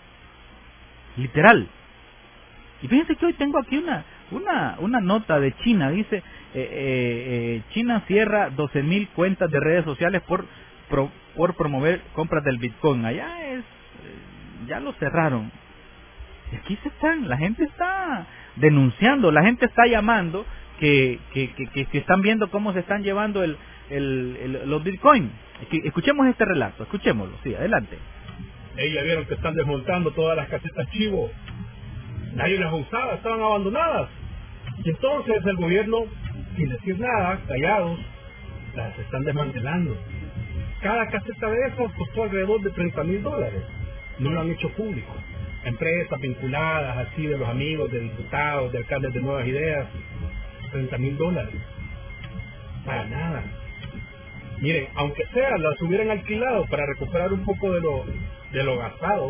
Literal. Y fíjense que hoy tengo aquí una una una nota de China, dice, eh, eh, eh, China cierra doce mil cuentas de redes sociales por pro, por promover compras del Bitcoin. Allá es, eh, ya lo cerraron. Y aquí se están, la gente está denunciando, la gente está llamando que que, que, que, que están viendo cómo se están llevando el, el, el los Bitcoin. Escuchemos este relato, escuchémoslo, sí, adelante. Ellos vieron que están desmontando todas las casetas chivo. Nadie las usaba, estaban abandonadas. Y entonces el gobierno, sin decir nada, callados, las están desmantelando. Cada caseta de esas costó alrededor de treinta mil dólares. No lo han hecho público. Empresas vinculadas así de los amigos, de diputados, de alcaldes de Nuevas Ideas, treinta mil dólares. Para nada. Miren, aunque sea, las hubieran alquilado para recuperar un poco de lo, de lo gastado,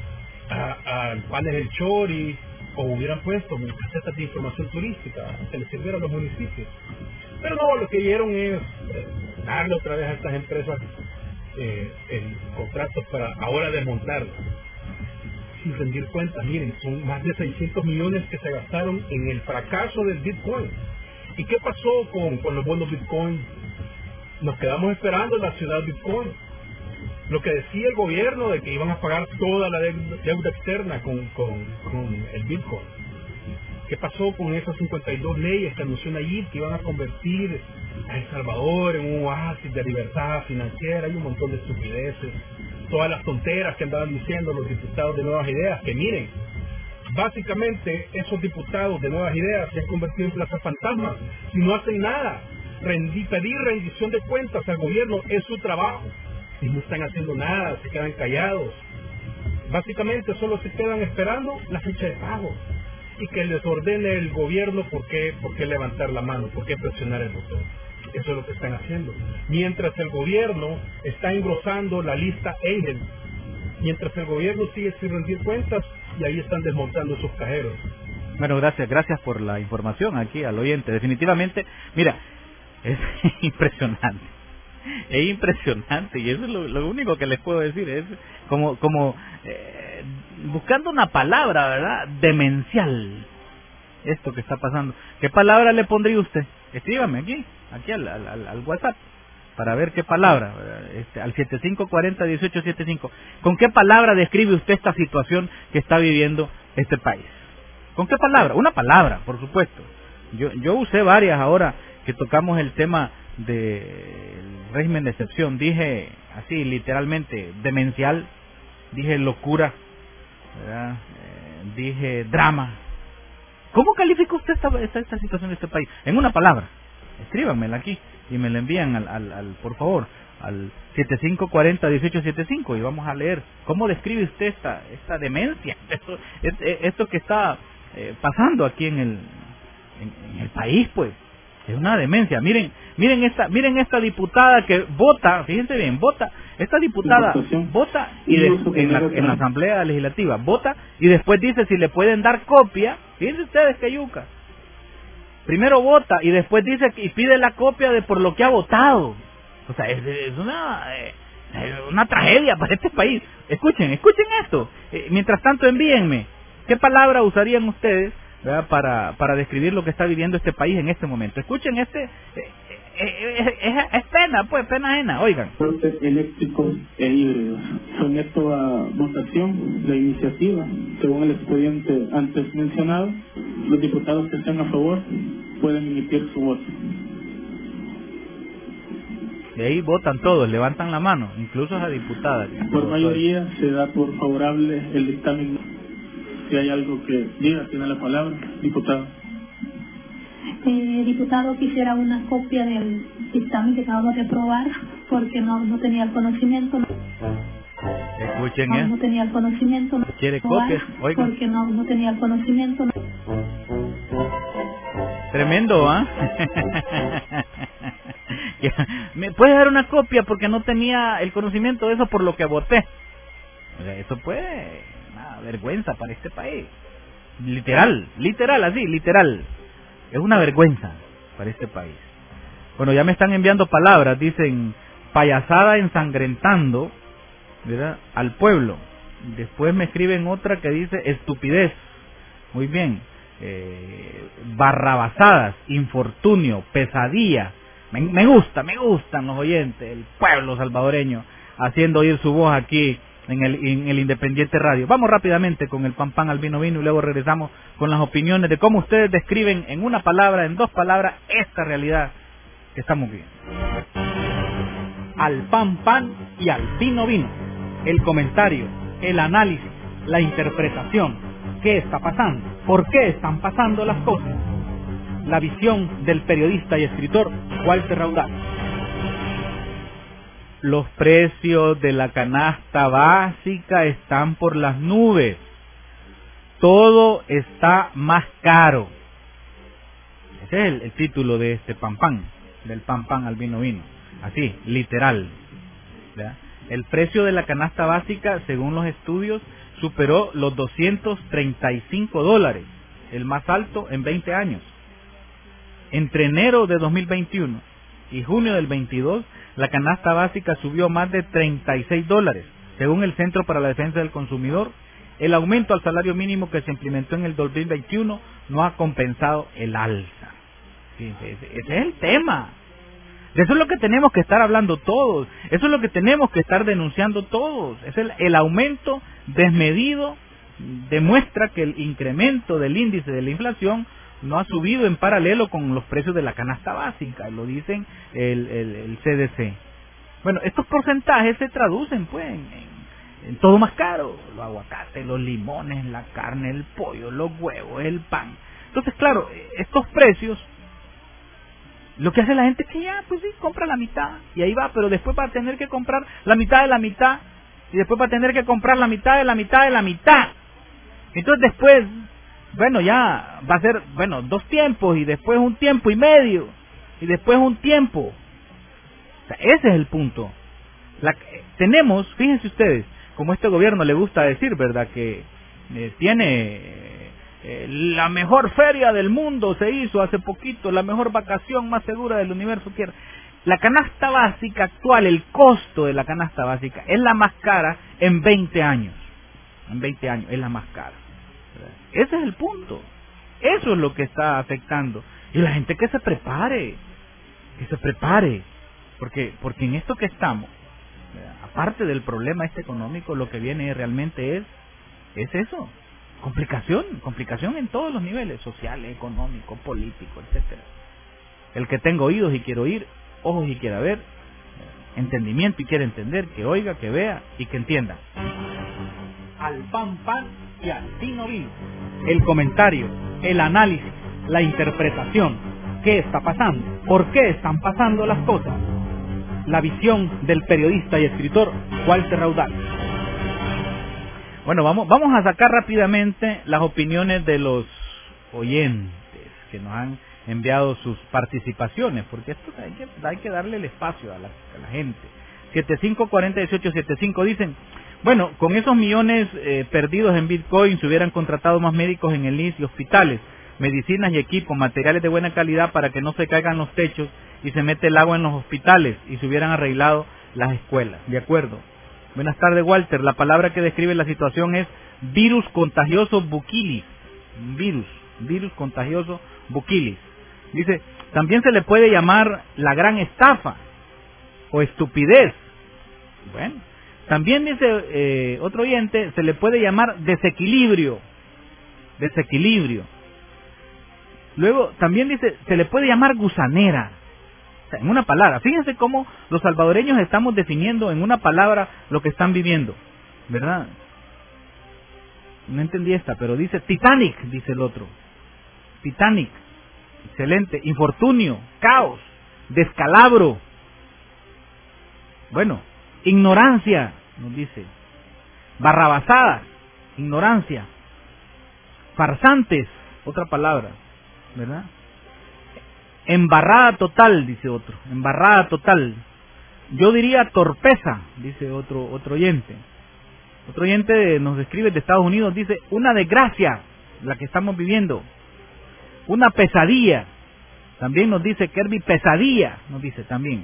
a, a panes del Chori, o hubieran puesto casetas de información turística que les sirviera a los municipios. Pero no, lo que dieron es eh, darle otra vez a estas empresas eh, el contrato para ahora desmontarlas. Sin rendir cuentas, miren, son más de seiscientos millones que se gastaron en el fracaso del Bitcoin. ¿Y qué pasó con, con los bonos Bitcoin? Nos quedamos esperando en la ciudad Bitcoin. Lo que decía el gobierno de que iban a pagar toda la deuda externa con, con, con el Bitcoin. ¿Qué pasó con esas cincuenta y dos leyes que anunció Nayib que iban a convertir a El Salvador en un oasis de libertad financiera? Hay un montón de estupideces, todas las tonteras que andaban diciendo los diputados de Nuevas Ideas, que miren, básicamente esos diputados de Nuevas Ideas se han convertido en plaza fantasmas si no hacen nada. Rendi, pedir rendición de cuentas al gobierno es su trabajo. Y no están haciendo nada, se quedan callados. Básicamente solo se quedan esperando la fecha de pago y que les ordene el gobierno por qué, por qué levantar la mano, por qué presionar el botón. Eso es lo que están haciendo. Mientras el gobierno está engrosando la lista Angel, mientras el gobierno sigue sin rendir cuentas, y ahí están desmontando sus cajeros. Bueno, gracias, gracias por la información aquí al oyente. Definitivamente, mira, es impresionante. Es impresionante, y eso es lo, lo único que les puedo decir, es como como eh, buscando una palabra, ¿verdad? Demencial, esto que está pasando. ¿Qué palabra le pondría usted? Escríbame aquí, aquí al, al, al WhatsApp, para ver qué palabra, este, al siete cinco cuatro cero, uno ocho siete cinco. ¿Con qué palabra describe usted esta situación que está viviendo este país? ¿Con qué palabra? Una palabra, por supuesto. Yo, yo usé varias ahora que tocamos el tema del régimen de excepción. Dije así literalmente demencial, dije locura, ¿verdad? Eh, dije drama. ¿Cómo califica usted esta, esta, esta situación de este país? En una palabra, escríbanmela aquí y me la envían al, al, al por favor al siete cinco cuatro cero, uno ocho siete cinco y vamos a leer cómo describe usted esta esta demencia, esto, esto que está eh, pasando aquí en el en, en el país. Pues es una demencia. Miren, miren esta, miren esta diputada que vota, fíjense bien, vota, esta diputada vota y de, en, la, en la Asamblea Legislativa vota y después dice si le pueden dar copia. Fíjense ustedes que yuca. Primero vota y después dice y pide la copia de por lo que ha votado. O sea, es, es una eh, una tragedia para este país. Escuchen, escuchen esto. Eh, mientras tanto envíenme qué palabra usarían ustedes, ¿verdad? Para, para describir lo que está viviendo este país en este momento. Escuchen este, eh, eh, eh, es pena, pues, pena ajena, oigan. Eléctricos e híbridos. Someto a votación la iniciativa, según el expediente antes mencionado. Los diputados que estén a favor pueden emitir su voto. Y ahí votan todos, levantan la mano, incluso esa diputada. Por mayoría se da por favorable el dictamen. Si hay algo que diga, tiene la palabra, diputado. Eh, diputado, quisiera una copia del dictamen que acabamos de aprobar, porque no, no tenía el conocimiento. Escuchen, no, ¿eh? no tenía el conocimiento. ¿Quiere copias? Oigan. Porque no, no tenía el conocimiento. Tremendo, ¿ah? ¿eh? ¿Me puedes dar una copia? Porque no tenía el conocimiento de eso, por lo que voté. O sea, eso puede... Una vergüenza para este país. Literal, literal, así, literal. Es una vergüenza para este país. Bueno, ya me están enviando palabras, dicen, payasada ensangrentando, ¿verdad?, al pueblo. Después me escriben otra que dice estupidez. Muy bien. Eh, barrabasadas, infortunio, pesadilla. Me, me gusta, me gustan los oyentes, el pueblo salvadoreño, haciendo oír su voz aquí en el, en el Independiente Radio. Vamos rápidamente con el pan pan al vino vino y luego regresamos con las opiniones de cómo ustedes describen en una palabra, en dos palabras, esta realidad que estamos viendo. Al pan pan y al vino vino. El comentario, el análisis, la interpretación. ¿Qué está pasando? ¿Por qué están pasando las cosas? La visión del periodista y escritor Walter Raudal. Los precios de la canasta básica están por las nubes. Todo está más caro. Ese es el, el título de este pan pan, del pan pan al vino vino. Así, literal. ¿Verdad? El precio de la canasta básica, según los estudios, superó los doscientos treinta y cinco dólares, el más alto en veinte años. Entre enero de dos mil veintiuno y junio del veintidós, la canasta básica subió más de treinta y seis dólares. Según el Centro para la Defensa del Consumidor, el aumento al salario mínimo que se implementó en el dos mil veintiuno no ha compensado el alza. Sí, ese, ese es el tema. De eso es lo que tenemos que estar hablando todos. Eso es lo que tenemos que estar denunciando todos. Es el, el aumento desmedido demuestra que el incremento del índice de la inflación no ha subido en paralelo con los precios de la canasta básica, lo dicen el, el, el C D C. Bueno, estos porcentajes se traducen pues en, en, en todo más caro, los aguacates, los limones, la carne, el pollo, los huevos, el pan. Entonces, claro, estos precios, lo que hace la gente es que ya, pues sí, compra la mitad y ahí va, pero después va a tener que comprar la mitad de la mitad y después va a tener que comprar la mitad de la mitad de la mitad. Entonces después, bueno, ya va a ser, bueno, dos tiempos y después un tiempo y medio y después un tiempo. O sea, ese es el punto. La, tenemos, fíjense ustedes, como este gobierno le gusta decir, ¿verdad?, que eh, tiene eh, la mejor feria del mundo, se hizo hace poquito, la mejor vacación más segura del universo. Tierra. La canasta básica actual, el costo de la canasta básica es la más cara en veinte años. En veinte años es la más cara. Ese es el punto. Eso es lo que está afectando. Y la gente que se prepare, que se prepare, porque porque en esto que estamos, aparte del problema este económico, lo que viene realmente es es eso, complicación, complicación en todos los niveles, social, económico, político, etcétera. El que tenga oídos y quiere oír, ojos y quiera ver, entendimiento y quiere entender, que oiga, que vea y que entienda. Al pan pan y al vino vino. El comentario, el análisis, la interpretación. ¿Qué está pasando? ¿Por qué están pasando las cosas? La visión del periodista y escritor Walter Raudal. Bueno, vamos, vamos a sacar rápidamente las opiniones de los oyentes que nos han enviado sus participaciones, porque esto hay que, hay que darle el espacio a la, a la gente. siete cinco cuatro cero uno ocho siete cinco dicen, bueno, con esos millones eh, perdidos en Bitcoin se hubieran contratado más médicos en el I S S S y hospitales, medicinas y equipos, materiales de buena calidad para que no se caigan los techos y se mete el agua en los hospitales y se hubieran arreglado las escuelas. De acuerdo. Buenas tardes, Walter. La palabra que describe la situación es virus contagioso buquilis. Virus, virus contagioso buquilis. Dice, también se le puede llamar la gran estafa o estupidez. Bueno, también dice eh, otro oyente, se le puede llamar desequilibrio. Desequilibrio. Luego, también dice, se le puede llamar gusanera. O sea, en una palabra. Fíjense cómo los salvadoreños estamos definiendo en una palabra lo que están viviendo. ¿Verdad? No entendí esta, pero dice Titanic, dice el otro. Titanic. Excelente. Infortunio, caos, descalabro. Bueno, ignorancia, nos dice. Barrabasadas, ignorancia. Farsantes, otra palabra, ¿verdad? embarrada total, dice otro, embarrada total. Yo diría torpeza, dice otro otro oyente. Otro oyente nos escribe de Estados Unidos, dice, una desgracia la que estamos viviendo, una pesadilla. También nos dice Kirby, pesadilla, nos dice también.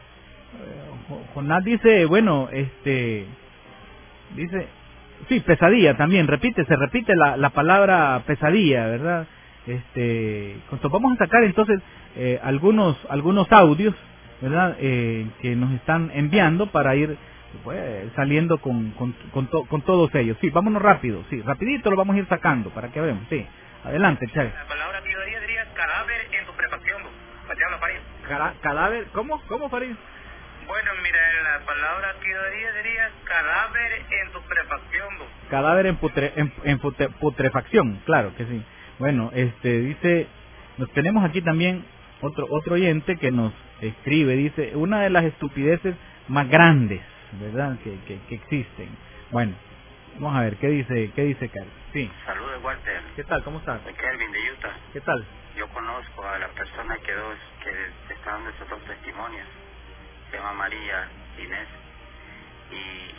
Eh, Jonás dice, bueno, este, dice, sí, pesadilla también, repite, se repite la, la palabra pesadilla, ¿verdad? Este, vamos a sacar entonces eh, algunos algunos audios, ¿verdad? Eh, que nos están enviando para ir pues, saliendo con con, con, to, con todos ellos. Sí, vámonos rápido, sí, rapidito lo vamos a ir sacando para que veamos, sí. Adelante, Chávez. La palabra que yo diría sería cadáver en putrefacción. Cara, cadáver, ¿cómo? ¿Cómo, Farid? Bueno, mira, la palabra que yo diría sería cadáver en putrefacción. Cadáver en, putre, en, en putre, putrefacción, claro que sí. Bueno, este dice, nos tenemos aquí también otro otro oyente que nos escribe, dice, una de las estupideces más grandes, ¿verdad? Que, que, que existen. Bueno, vamos a ver, ¿qué dice qué dice Carlos? Sí. Saludos, Walter. ¿Qué tal? ¿Cómo estás? Soy Kelvin de Utah. ¿Qué tal? Yo conozco a la persona que dos que te está dando esos dos testimonios. Se llama María Inés. Y...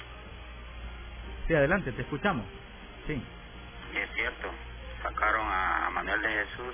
Sí, adelante, te escuchamos. Sí. Y es cierto, sacaron a Manuel de Jesús,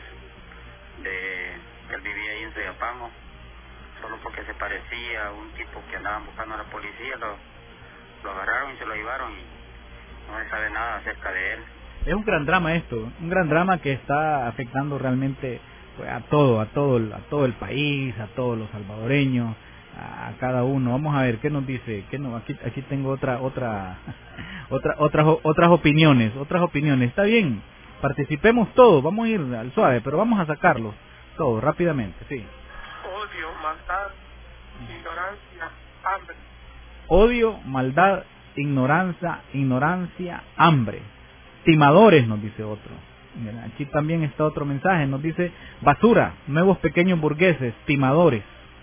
de él vivía ahí en Soyapango, solo porque se parecía a un tipo que andaban buscando a la policía, lo, lo agarraron y se lo llevaron y no se sabe nada acerca de él. Es un gran drama esto, un gran drama que está afectando realmente pues, a todo, a todo, a todo el país, a todos los salvadoreños, a, a cada uno. Vamos a ver qué nos dice, qué no, aquí aquí tengo otra otra otra otras otras opiniones, otras opiniones. Está bien, participemos todos, vamos a ir al suave, pero vamos a sacarlos todos rápidamente, sí. Odio, maldad, ignorancia, hambre. Odio, maldad, ignorancia, ignorancia, hambre. Timadores, nos dice otro. Aquí también está otro mensaje, nos dice basura, nuevos pequeños burgueses, timadores.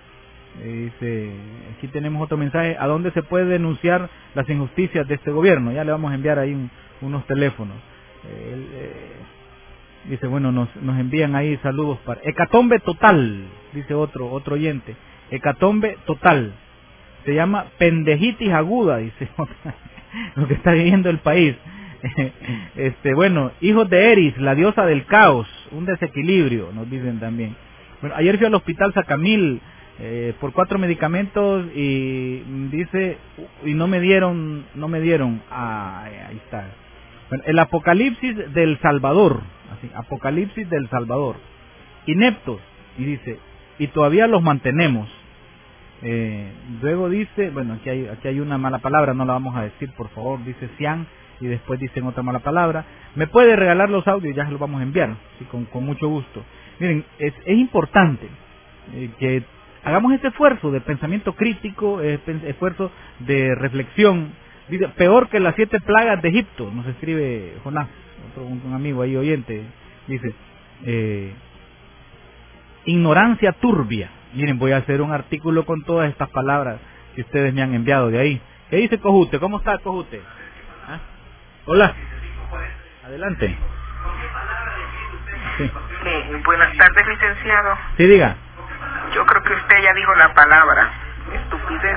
Eh, dice, aquí tenemos otro mensaje, ¿a dónde se puede denunciar las injusticias de este gobierno? Ya le vamos a enviar ahí un, unos teléfonos. Eh, eh, dice, bueno, nos, nos envían ahí saludos para... Hecatombe total, dice otro otro oyente. Hecatombe total. Se llama pendejitis aguda, dice lo que está viviendo el país. Este, bueno, hijos de Eris, la diosa del caos, un desequilibrio, nos dicen también. Bueno, ayer fui al hospital Sacamil eh, por cuatro medicamentos y dice y no me dieron, no me dieron. Ah, ahí está. Bueno, el apocalipsis del Salvador, así, apocalipsis del Salvador. Ineptos, y dice, y todavía los mantenemos. Eh, luego dice, bueno, aquí hay aquí hay una mala palabra, no la vamos a decir, por favor, dice Cian. Y después dicen otra mala palabra. ¿Me puede regalar los audios? Ya se los vamos a enviar, sí, con, con mucho gusto. Miren, es, es importante eh, que hagamos este esfuerzo de pensamiento crítico, eh, esfuerzo de reflexión. Dice, peor que las siete plagas de Egipto, nos escribe Jonás, otro, un, un amigo ahí oyente. Dice, eh, ignorancia turbia. Miren, voy a hacer un artículo con todas estas palabras que ustedes me han enviado de ahí. ¿Qué dice Cojute? ¿Cómo está Cojute? ¿Ah? Hola. Adelante. Sí. Sí, buenas tardes, licenciado. Sí, diga. Yo creo que usted ya dijo la palabra estupidez.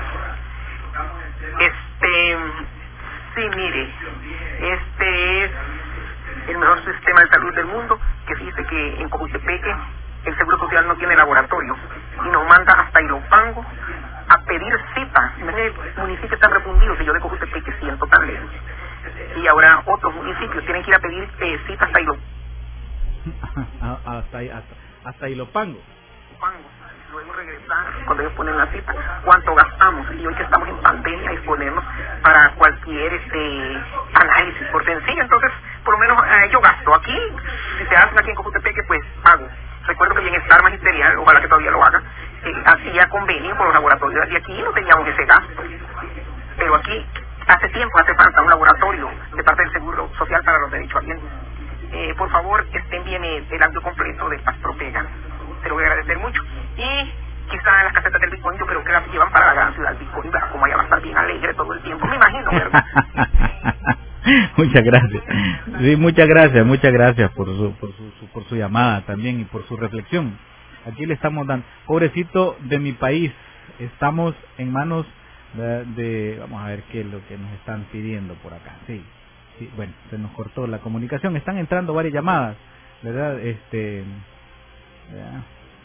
Este, sí, mire, este es el mejor sistema de salud del mundo, que fíjese que en Cojutepeque el Seguro Social no tiene laboratorio y nos manda hasta Ilopango a pedir cita. El municipio está refundido, que yo de Cojutepeque siento tan lejos. Y ahora otros municipios tienen que ir a pedir eh, cita hasta Ilopango. hasta, hasta, hasta Ilopango. Luego regresar, cuando ellos ponen la cita, cuánto gastamos. Y hoy que estamos en pandemia, disponemos para cualquier este análisis por sencillo. Entonces, por lo menos eh, yo gasto. Aquí, si se hacen aquí en Cojutepeque, pues pago. Recuerdo que Bienestar Magisterial, ojalá que todavía lo haga, eh, hacía convenio con los laboratorios y aquí no teníamos ese gasto. Pero aquí, hace tiempo hace falta un laboratorio de parte del Seguro Social para los derechohabientes. Eh, por favor, estén bien el, el audio completo de Paz Propega. Te lo voy a agradecer mucho. Y quizá en las casetas del Bitcoin, yo creo que las llevan para la gran ciudad del Bitcoin, ¿verdad? Como allá va a estar bien alegre todo el tiempo, me imagino, ¿verdad? Muchas gracias. Sí, muchas gracias, muchas gracias por su, por su, su, por su llamada también y por su reflexión. aquí le estamos dando. Pobrecito de mi país, estamos en manos de, de, vamos a ver qué es lo que nos están pidiendo por acá. Sí, sí, bueno, se nos cortó la comunicación, están entrando varias llamadas, ¿verdad? Este, ¿verdad?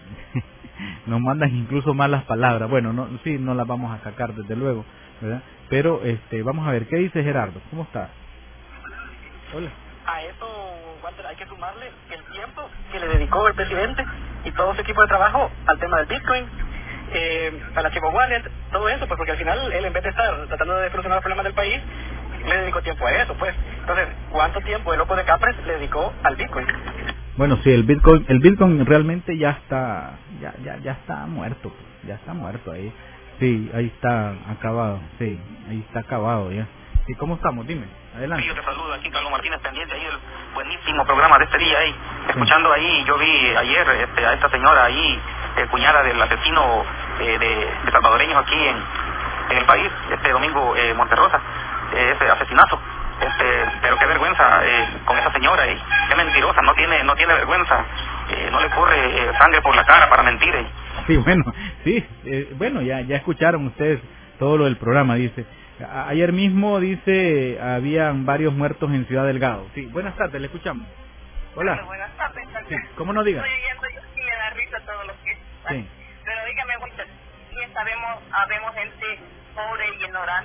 Nos mandan incluso malas palabras. Bueno, no, sí, no las vamos a sacar desde luego, ¿verdad? Pero este, vamos a ver, ¿qué dice Gerardo? ¿Cómo está? Hola. A eso, Walter, hay que sumarle el tiempo que le dedicó el presidente y todo su equipo de trabajo al tema del Bitcoin, eh, a la Chivo Wallet, todo eso, pues porque al final él, en vez de estar tratando de solucionar los problemas del país, le dedicó tiempo a eso, pues. Entonces, ¿cuánto tiempo el loco de Capres le dedicó al Bitcoin? Bueno, sí, el Bitcoin, el Bitcoin realmente ya está, ya, ya, ya está muerto, pues, ya está muerto ahí. Sí, ahí está acabado, sí, ahí está acabado ya. ¿Y cómo estamos? Dime, adelante. Sí, yo te saludo aquí, Carlos Martínez, pendiente ahí del buenísimo programa de este día ahí, escuchando ahí, yo vi ayer este, a esta señora ahí, eh, cuñada del asesino eh, de, de salvadoreños aquí en, en el país, este domingo eh, Monterrosa, eh, ese asesinazo. Este, pero qué vergüenza eh, con esa señora, eh, qué mentirosa, no tiene no tiene vergüenza, eh, no le corre eh, sangre por la cara para mentir. Eh. Sí, bueno, sí, eh, bueno, ya ya escucharon ustedes todo lo del programa, dice. A, ayer mismo, dice, habían varios muertos en Ciudad Delgado. Sí, buenas tardes, le escuchamos. Hola. Bueno, buenas tardes. Sí, ¿cómo no diga? Estoy oyendo, yo sí me da risa todo lo que... Sí. Pero dígame, muchachos, bien sabemos, habemos gente pobre y ignorante.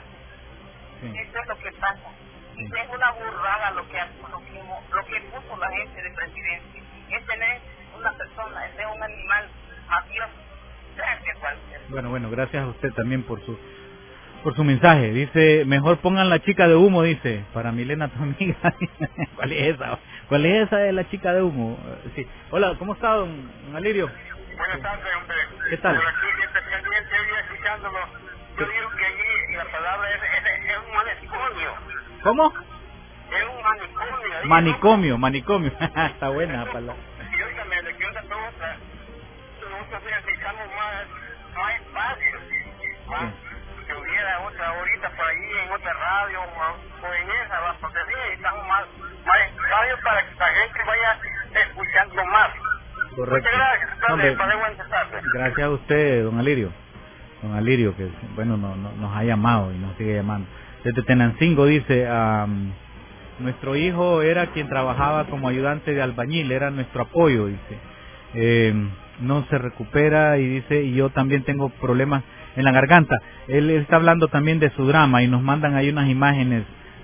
Sí. Eso es lo que pasa. Y es una burrada lo que, lo que lo que puso la gente de presidente. Este no es una persona, este es un animal mafioso. Gracias, Walter. Bueno, bueno, gracias a usted también por su por su mensaje. Dice, mejor pongan la chica de humo, dice, para Milena, tu amiga. ¿Cuál es esa? ¿Cuál es esa de la chica de humo? Sí. Hola, ¿cómo está, don, don Alirio? Buenas tardes, hombre. ¿Qué tal? Por aquí, bien pendiente, hoy escuchándolo. Yo digo que allí la palabra es, es, es un manicomio. ¿Cómo? Es un manicomio. ¿Sí? Manicomio, manicomio. Está buena la palabra. Y óigame, le quiero dar otra. Nosotros necesitamos más, más espacio. Más, sí. Que hubiera otra ahorita por allí en otra radio o, o en esa, ¿va? Porque sí necesitamos más, más espacio para que la gente vaya escuchando más. Correcto. Muchas gracias. Hombre, Tarde, buenas tardes. gracias a usted, don Alirio. Don Alirio, que bueno, no, no, nos ha llamado y nos sigue llamando. Desde Tenancingo dice, um, nuestro hijo era quien trabajaba como ayudante de albañil, era nuestro apoyo, dice. Eh, no se recupera y dice, y yo también tengo problemas en la garganta. Él, él está hablando también de su drama y nos mandan ahí unas imágenes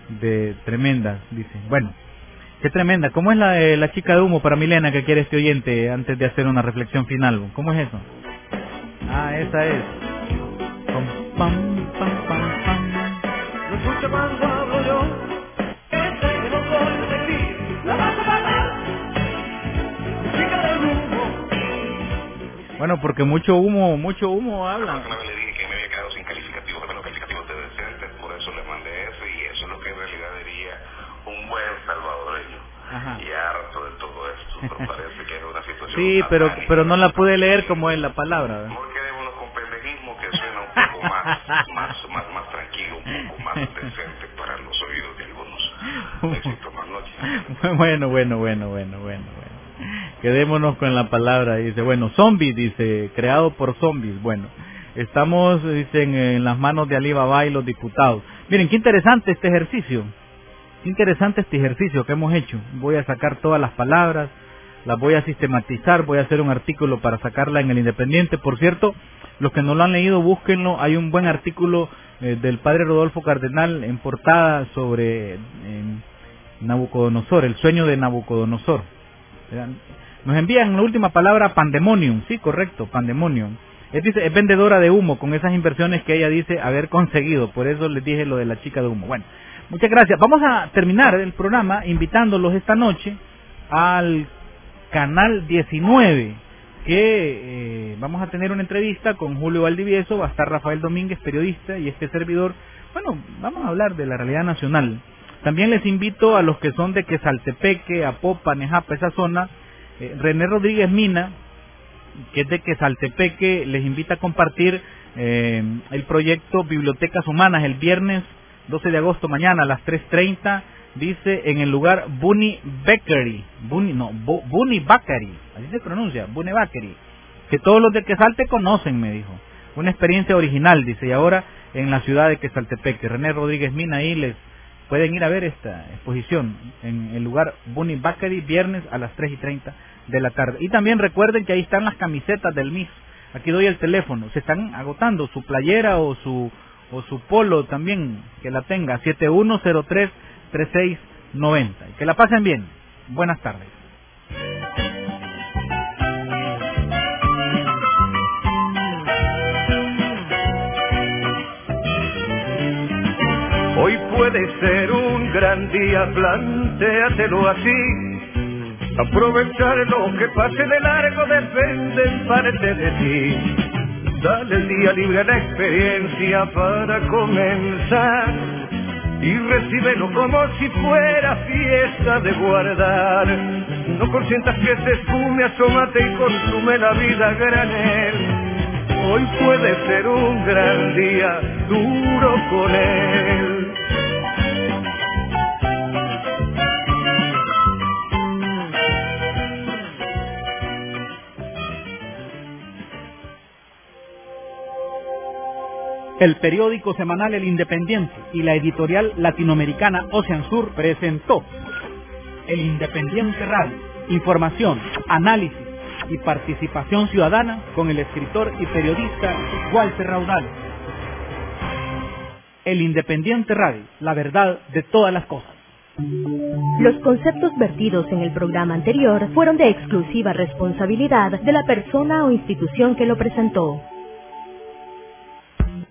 de tremendas, dice. Bueno, qué tremenda. ¿Cómo es la de la chica de humo para Milena que quiere este oyente antes de hacer una reflexión final? ¿Cómo es eso? Ah, esa es. Pam, pam, pam, pam, pam. No escucha cuando hablo yo, este que no soy detective, la vas a matar, chica de humo. Bueno, porque mucho humo, mucho humo habla. Una vez le dije que me había quedado sin calificativos, pero calificativos de decentes, por eso le mandé eso, y eso es lo que en realidad diría un buen salvadoreño. Ajá. Y harto de todo esto, pero parece que es una situación... Sí, pero pero no la pude leer como es la palabra, ¿verdad? Porque quedémonos con pendejismo que suena un poco más, más, más, más tranquilo, un poco más decente para los oídos de algunos. Éxito, más noches. Bueno, bueno, bueno, bueno, bueno, bueno. Quedémonos con la palabra, dice, bueno, zombie, dice, creado por zombies, bueno, estamos, dicen, en las manos de Alibaba y los diputados. Miren, qué interesante este ejercicio, qué interesante este ejercicio que hemos hecho. Voy a sacar todas las palabras, las voy a sistematizar, voy a hacer un artículo para sacarla en el Independiente. Por cierto, los que no lo han leído, búsquenlo, hay un buen artículo eh, del padre Rodolfo Cardenal en portada sobre eh, Nabucodonosor, el sueño de Nabucodonosor. Nos envían la última palabra, pandemonium, sí, correcto, pandemonium. Es, dice, es vendedora de humo con esas inversiones que ella dice haber conseguido, por eso les dije lo de la chica de humo. Bueno, muchas gracias. Vamos a terminar el programa invitándolos esta noche al Canal diecinueve, que eh, vamos a tener una entrevista con Julio Valdivieso, va a estar Rafael Domínguez, periodista, y este servidor. Bueno, vamos a hablar de la realidad nacional. También les invito a los que son de Quesaltepeque, Apopa, Nejapa, esa zona, eh, René Rodríguez Mina, que es de Quesaltepeque, les invita a compartir eh, el proyecto Bibliotecas Humanas el viernes doce de agosto, mañana a las tres treinta, dice, en el lugar Bunny Bakery, Bunny, no, Bu, Bunny Bakery, así se pronuncia, Bunny Bakery, que todos los de Quesal te conocen, me dijo. Una experiencia original, dice, y ahora en la ciudad de Quesaltepec. René Rodríguez Mina, ahí les pueden ir a ver esta exposición en el lugar Bunny Bakery, viernes a las tres y treinta de la tarde. Y también recuerden que ahí están las camisetas del M I S. Aquí doy el teléfono. Se están agotando su playera o su o su polo también, que la tenga, siete uno cero tres, tres seis nueve cero. Que la pasen bien. Buenas tardes. Hoy puede ser un gran día, plantéatelo así. Aprovechar lo que pase de largo depende en parte de ti. Dale el día libre a la experiencia para comenzar y recíbelo como si fuera fiesta de guardar. No consientas que se esfume, asómate y consume la vida a granel. Hoy puede ser un gran día, duro con él. El periódico semanal El Independiente y la editorial latinoamericana Ocean Sur presentó El Independiente Radio. Información, análisis y participación ciudadana con el escritor y periodista Walter Raudal. El Independiente Radio, la verdad de todas las cosas. Los conceptos vertidos en el programa anterior fueron de exclusiva responsabilidad de la persona o institución que lo presentó.